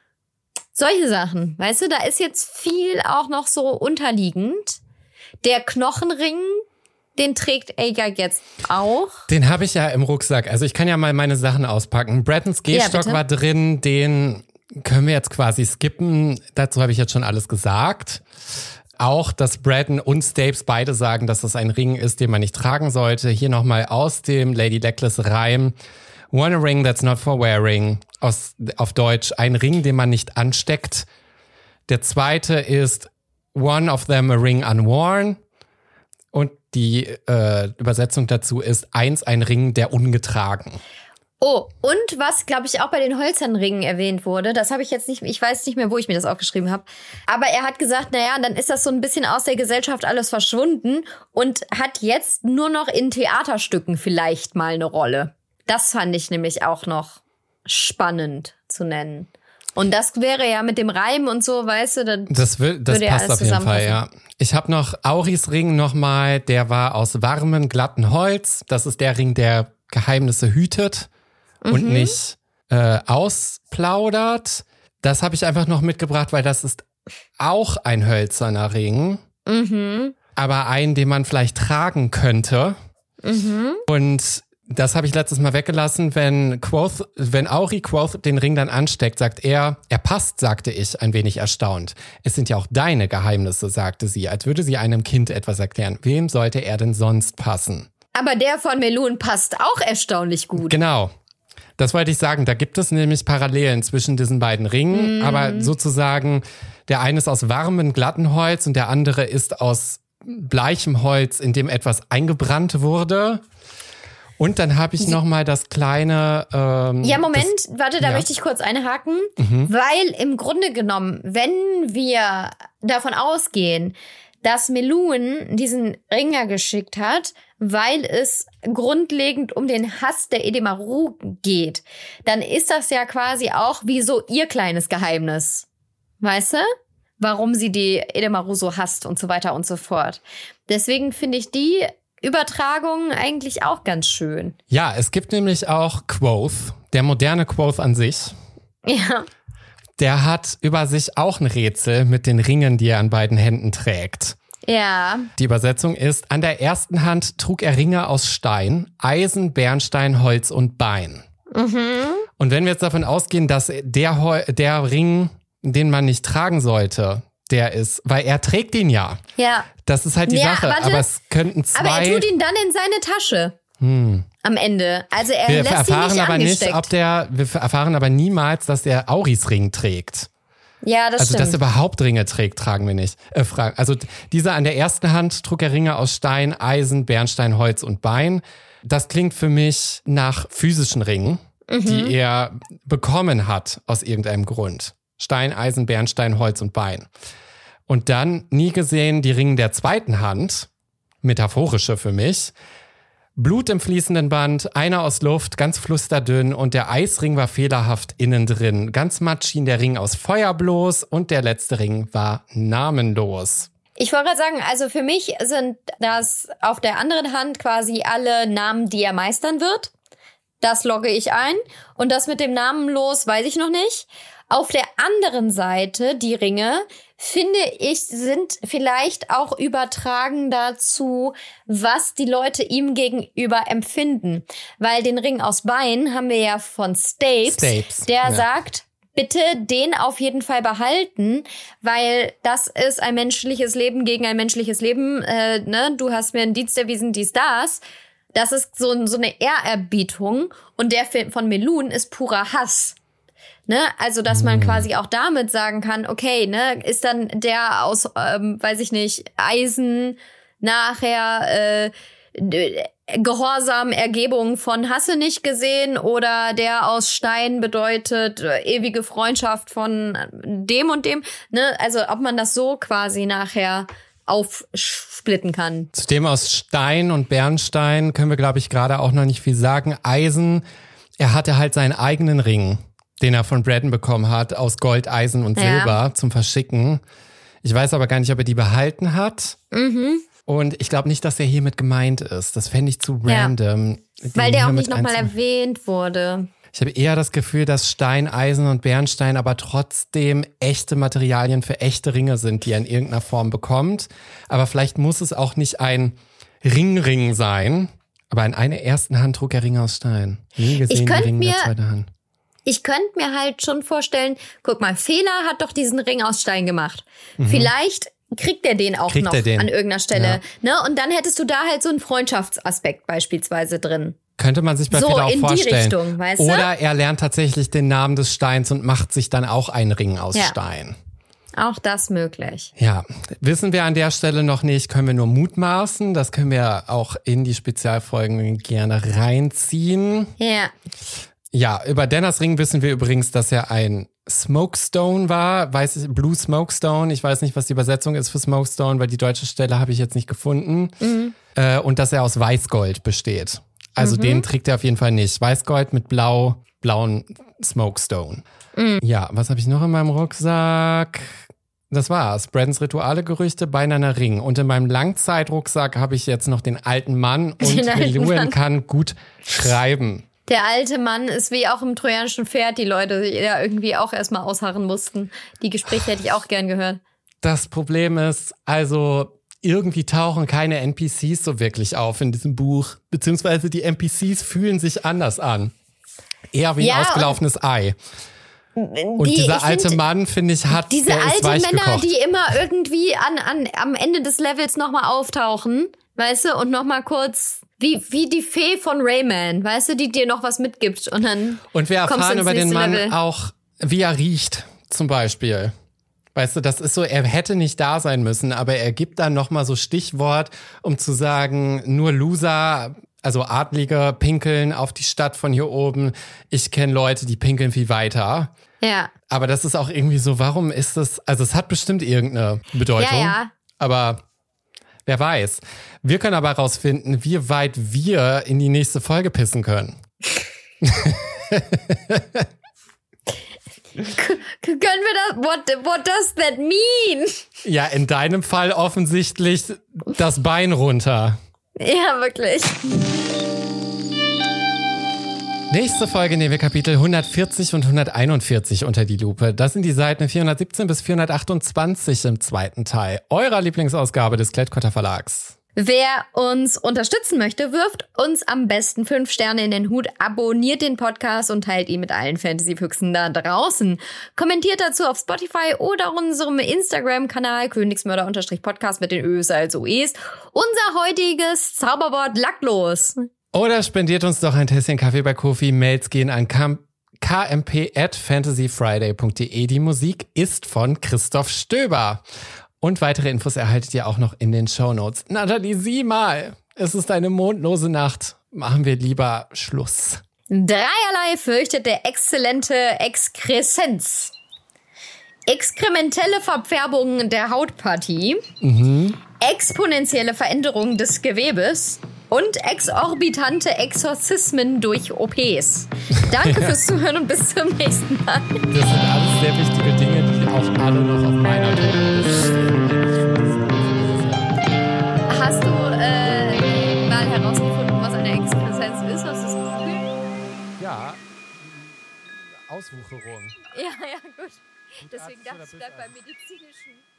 Solche Sachen, weißt du, da ist jetzt viel auch noch so unterliegend. Der Knochenring, den trägt Aegar jetzt auch. Den habe ich ja im Rucksack. Also ich kann ja mal meine Sachen auspacken. Braddons Gehstock war drin, den können wir jetzt quasi skippen. Dazu habe ich jetzt schon alles gesagt. Auch, dass Braddon und Stapes beide sagen, dass das ein Ring ist, den man nicht tragen sollte. Hier nochmal aus dem Lady Legless Reim. One a ring that's not for wearing. Auf Deutsch, ein Ring, den man nicht ansteckt. Der zweite ist one of them a ring unworn. Und die Übersetzung dazu ist ein Ring, der ungetragen. Oh, und was, glaube ich, auch bei den Holzernringen erwähnt wurde, das habe ich jetzt nicht, ich weiß nicht mehr, wo ich mir das aufgeschrieben habe, aber er hat gesagt, naja, dann ist das so ein bisschen aus der Gesellschaft alles verschwunden und hat jetzt nur noch in Theaterstücken vielleicht mal eine Rolle. Das fand ich nämlich auch noch spannend zu nennen. Und das wäre ja mit dem Reim und so, weißt du, das passt auf jeden Fall, ja. Ich habe noch Auris Ring nochmal, der war aus warmem, glatten Holz. Das ist der Ring, der Geheimnisse hütet und nicht ausplaudert. Das habe ich einfach noch mitgebracht, weil das ist auch ein hölzerner Ring. Aber einen, den man vielleicht tragen könnte. Und das habe ich letztes Mal weggelassen, wenn Auri Quoth den Ring dann ansteckt, sagt er passt, sagte ich, ein wenig erstaunt. Es sind ja auch deine Geheimnisse, sagte sie, als würde sie einem Kind etwas erklären. Wem sollte er denn sonst passen? Aber der von Melun passt auch erstaunlich gut. Genau. Das wollte ich sagen, da gibt es nämlich Parallelen zwischen diesen beiden Ringen, aber sozusagen der eine ist aus warmem, glatten Holz und der andere ist aus bleichem Holz, in dem etwas eingebrannt wurde. Und dann habe ich nochmal das kleine... warte, da möchte ich kurz einhaken. Weil im Grunde genommen, wenn wir davon ausgehen, dass Melun diesen Ringer geschickt hat, weil es grundlegend um den Hass der Edemaru geht, dann ist das ja quasi auch wie so ihr kleines Geheimnis. Weißt du? Warum sie die Edemaru so hasst und so weiter und so fort. Deswegen finde ich die Übertragung eigentlich auch ganz schön. Ja, es gibt nämlich auch Quoth, der moderne Quoth an sich. Ja. Der hat über sich auch ein Rätsel mit den Ringen, die er an beiden Händen trägt. Ja. Die Übersetzung ist, an der ersten Hand trug er Ringe aus Stein, Eisen, Bernstein, Holz und Bein. Und wenn wir jetzt davon ausgehen, dass der Ring, den man nicht tragen sollte, der ist, weil er trägt ihn ja. Ja. Das ist halt die Sache, warte, aber es könnten zwei... Aber er tut ihn dann in seine Tasche. Am Ende. Also er lässt ihn nicht angesteckt. Wir erfahren aber niemals, dass er Auris Ring trägt. Ja, das stimmt. Also, dass er überhaupt Ringe trägt, tragen wir nicht. Also, dieser an der ersten Hand trug er Ringe aus Stein, Eisen, Bernstein, Holz und Bein. Das klingt für mich nach physischen Ringen, die er bekommen hat aus irgendeinem Grund. Stein, Eisen, Bernstein, Holz und Bein. Und dann nie gesehen die Ringe der zweiten Hand, metaphorische für mich. Blut im fließenden Band, einer aus Luft, ganz flusterdünn und der Eisring war fehlerhaft innen drin. Ganz matt schien der Ring aus Feuer bloß und der letzte Ring war namenlos. Ich wollte gerade sagen, also für mich sind das auf der anderen Hand quasi alle Namen, die er meistern wird. Das logge ich ein. Und das mit dem namenlos weiß ich noch nicht. Auf der anderen Seite, die Ringe, finde ich, sind vielleicht auch übertragen dazu, was die Leute ihm gegenüber empfinden. Weil den Ring aus Bein haben wir ja von Stapes der sagt, bitte den auf jeden Fall behalten, weil das ist ein menschliches Leben gegen ein menschliches Leben. Du hast mir einen Dienst erwiesen, dies, das. Das ist so eine Ehrerbietung. Und der von Melun ist purer Hass. Ne? Also, dass man quasi auch damit sagen kann, okay, ne, ist dann der aus, weiß ich nicht, Eisen nachher Gehorsam, Ergebung von Hasse nicht gesehen oder der aus Stein bedeutet ewige Freundschaft von dem und dem. Ne? Also, ob man das so quasi nachher aufsplitten kann. Zu dem aus Stein und Bernstein können wir, glaube ich, gerade auch noch nicht viel sagen. Eisen, er hatte halt seinen eigenen Ring, den er von Braddon bekommen hat, aus Gold, Eisen und Silber zum Verschicken. Ich weiß aber gar nicht, ob er die behalten hat. Und ich glaube nicht, dass er hiermit gemeint ist. Das fände ich zu random. Weil der auch nicht nochmal erwähnt wurde. Ich habe eher das Gefühl, dass Stein, Eisen und Bernstein aber trotzdem echte Materialien für echte Ringe sind, die er in irgendeiner Form bekommt. Aber vielleicht muss es auch nicht ein Ring sein. Aber in einer ersten Hand trug er Ringe aus Stein. Nie gesehen die Ringe der zweiten Hand. Ich könnte mir halt schon vorstellen, guck mal, Fela hat doch diesen Ring aus Stein gemacht. Vielleicht kriegt er den auch noch an irgendeiner Stelle. Ne? Und dann hättest du da halt so einen Freundschaftsaspekt beispielsweise drin. Könnte man sich bei Fela auch vorstellen. Die Richtung, weißt du? Oder er lernt tatsächlich den Namen des Steins und macht sich dann auch einen Ring aus Stein. Auch das möglich. Ja, wissen wir an der Stelle noch nicht, können wir nur mutmaßen. Das können wir auch in die Spezialfolgen gerne reinziehen. Ja. Ja, über Dennas Ring wissen wir übrigens, dass er ein Smokestone war, Blue Smokestone. Ich weiß nicht, was die Übersetzung ist für Smokestone, weil die deutsche Stelle habe ich jetzt nicht gefunden. Und dass er aus Weißgold besteht. Also den trägt er auf jeden Fall nicht. Weißgold mit blauen Smokestone. Ja, was habe ich noch in meinem Rucksack? Das war's. Braddons Rituale-Gerüchte, Beinerner Ring. Und in meinem Langzeitrucksack habe ich jetzt noch den alten Mann und Melun kann gut schreiben. Der alte Mann ist wie auch im trojanischen Pferd, die Leute ja irgendwie auch erstmal ausharren mussten. Die Gespräche hätte ich auch gern gehört. Das Problem ist, also irgendwie tauchen keine NPCs so wirklich auf in diesem Buch. Beziehungsweise die NPCs fühlen sich anders an. Eher wie ein ausgelaufenes Ei. Und dieser alte Mann, finde ich, hat diese alten Männer, die immer irgendwie am Ende des Levels nochmal auftauchen, weißt du, und nochmal kurz Wie die Fee von Rayman, weißt du, die dir noch was mitgibt und dann. Und wir kommst du erfahren ins über den nächste Mann Level. auch, wie er riecht, zum Beispiel. Weißt du, das ist so, er hätte nicht da sein müssen, aber er gibt dann nochmal so Stichwort, um zu sagen, nur Loser, also Adlige, pinkeln auf die Stadt von hier oben. Ich kenne Leute, die pinkeln viel weiter. Ja. Aber das ist auch irgendwie so, warum ist das, also es hat bestimmt irgendeine Bedeutung. Ja. Aber wer weiß. Wir können aber herausfinden, wie weit wir in die nächste Folge pissen können. Können wir das? What does that mean? Ja, in deinem Fall offensichtlich das Bein runter. Ja, wirklich. Nächste Folge nehmen wir Kapitel 140 und 141 unter die Lupe. Das sind die Seiten 417 bis 428 im zweiten Teil eurer Lieblingsausgabe des Klett-Cotta Verlags. Wer uns unterstützen möchte, wirft uns am besten 5 Sterne in den Hut, abonniert den Podcast und teilt ihn mit allen Fantasy-Füchsen da draußen. Kommentiert dazu auf Spotify oder unserem Instagram-Kanal Königsmörder_Podcast mit den Ös als OEs. Unser heutiges Zauberwort lacklos. Oder spendiert uns doch ein Tässchen Kaffee bei Kofi. Mails gehen an kmp@fantasyfriday.de. Die Musik ist von Christoph Stöber. Und weitere Infos erhaltet ihr auch noch in den Shownotes. Nathalie, sieh mal. Es ist eine mondlose Nacht. Machen wir lieber Schluss. Dreierlei fürchtet der exzellente Exkreszenz. Exkrementelle Verfärbung der Hautpartie, exponentielle Veränderung des Gewebes und exorbitante Exorzismen durch OPs. Danke fürs Zuhören und bis zum nächsten Mal. Das sind alles sehr wichtige Dinge, die auch alle noch auf meiner To-Do-Liste stehen. Hast du mal herausgefunden, was eine Exkreszenz ist? Hast du das Gefühl? Ja, Auswucherung. Ja, gut. Gutartig Deswegen dachte oder ich, bleib beim bösartig? medizinischen.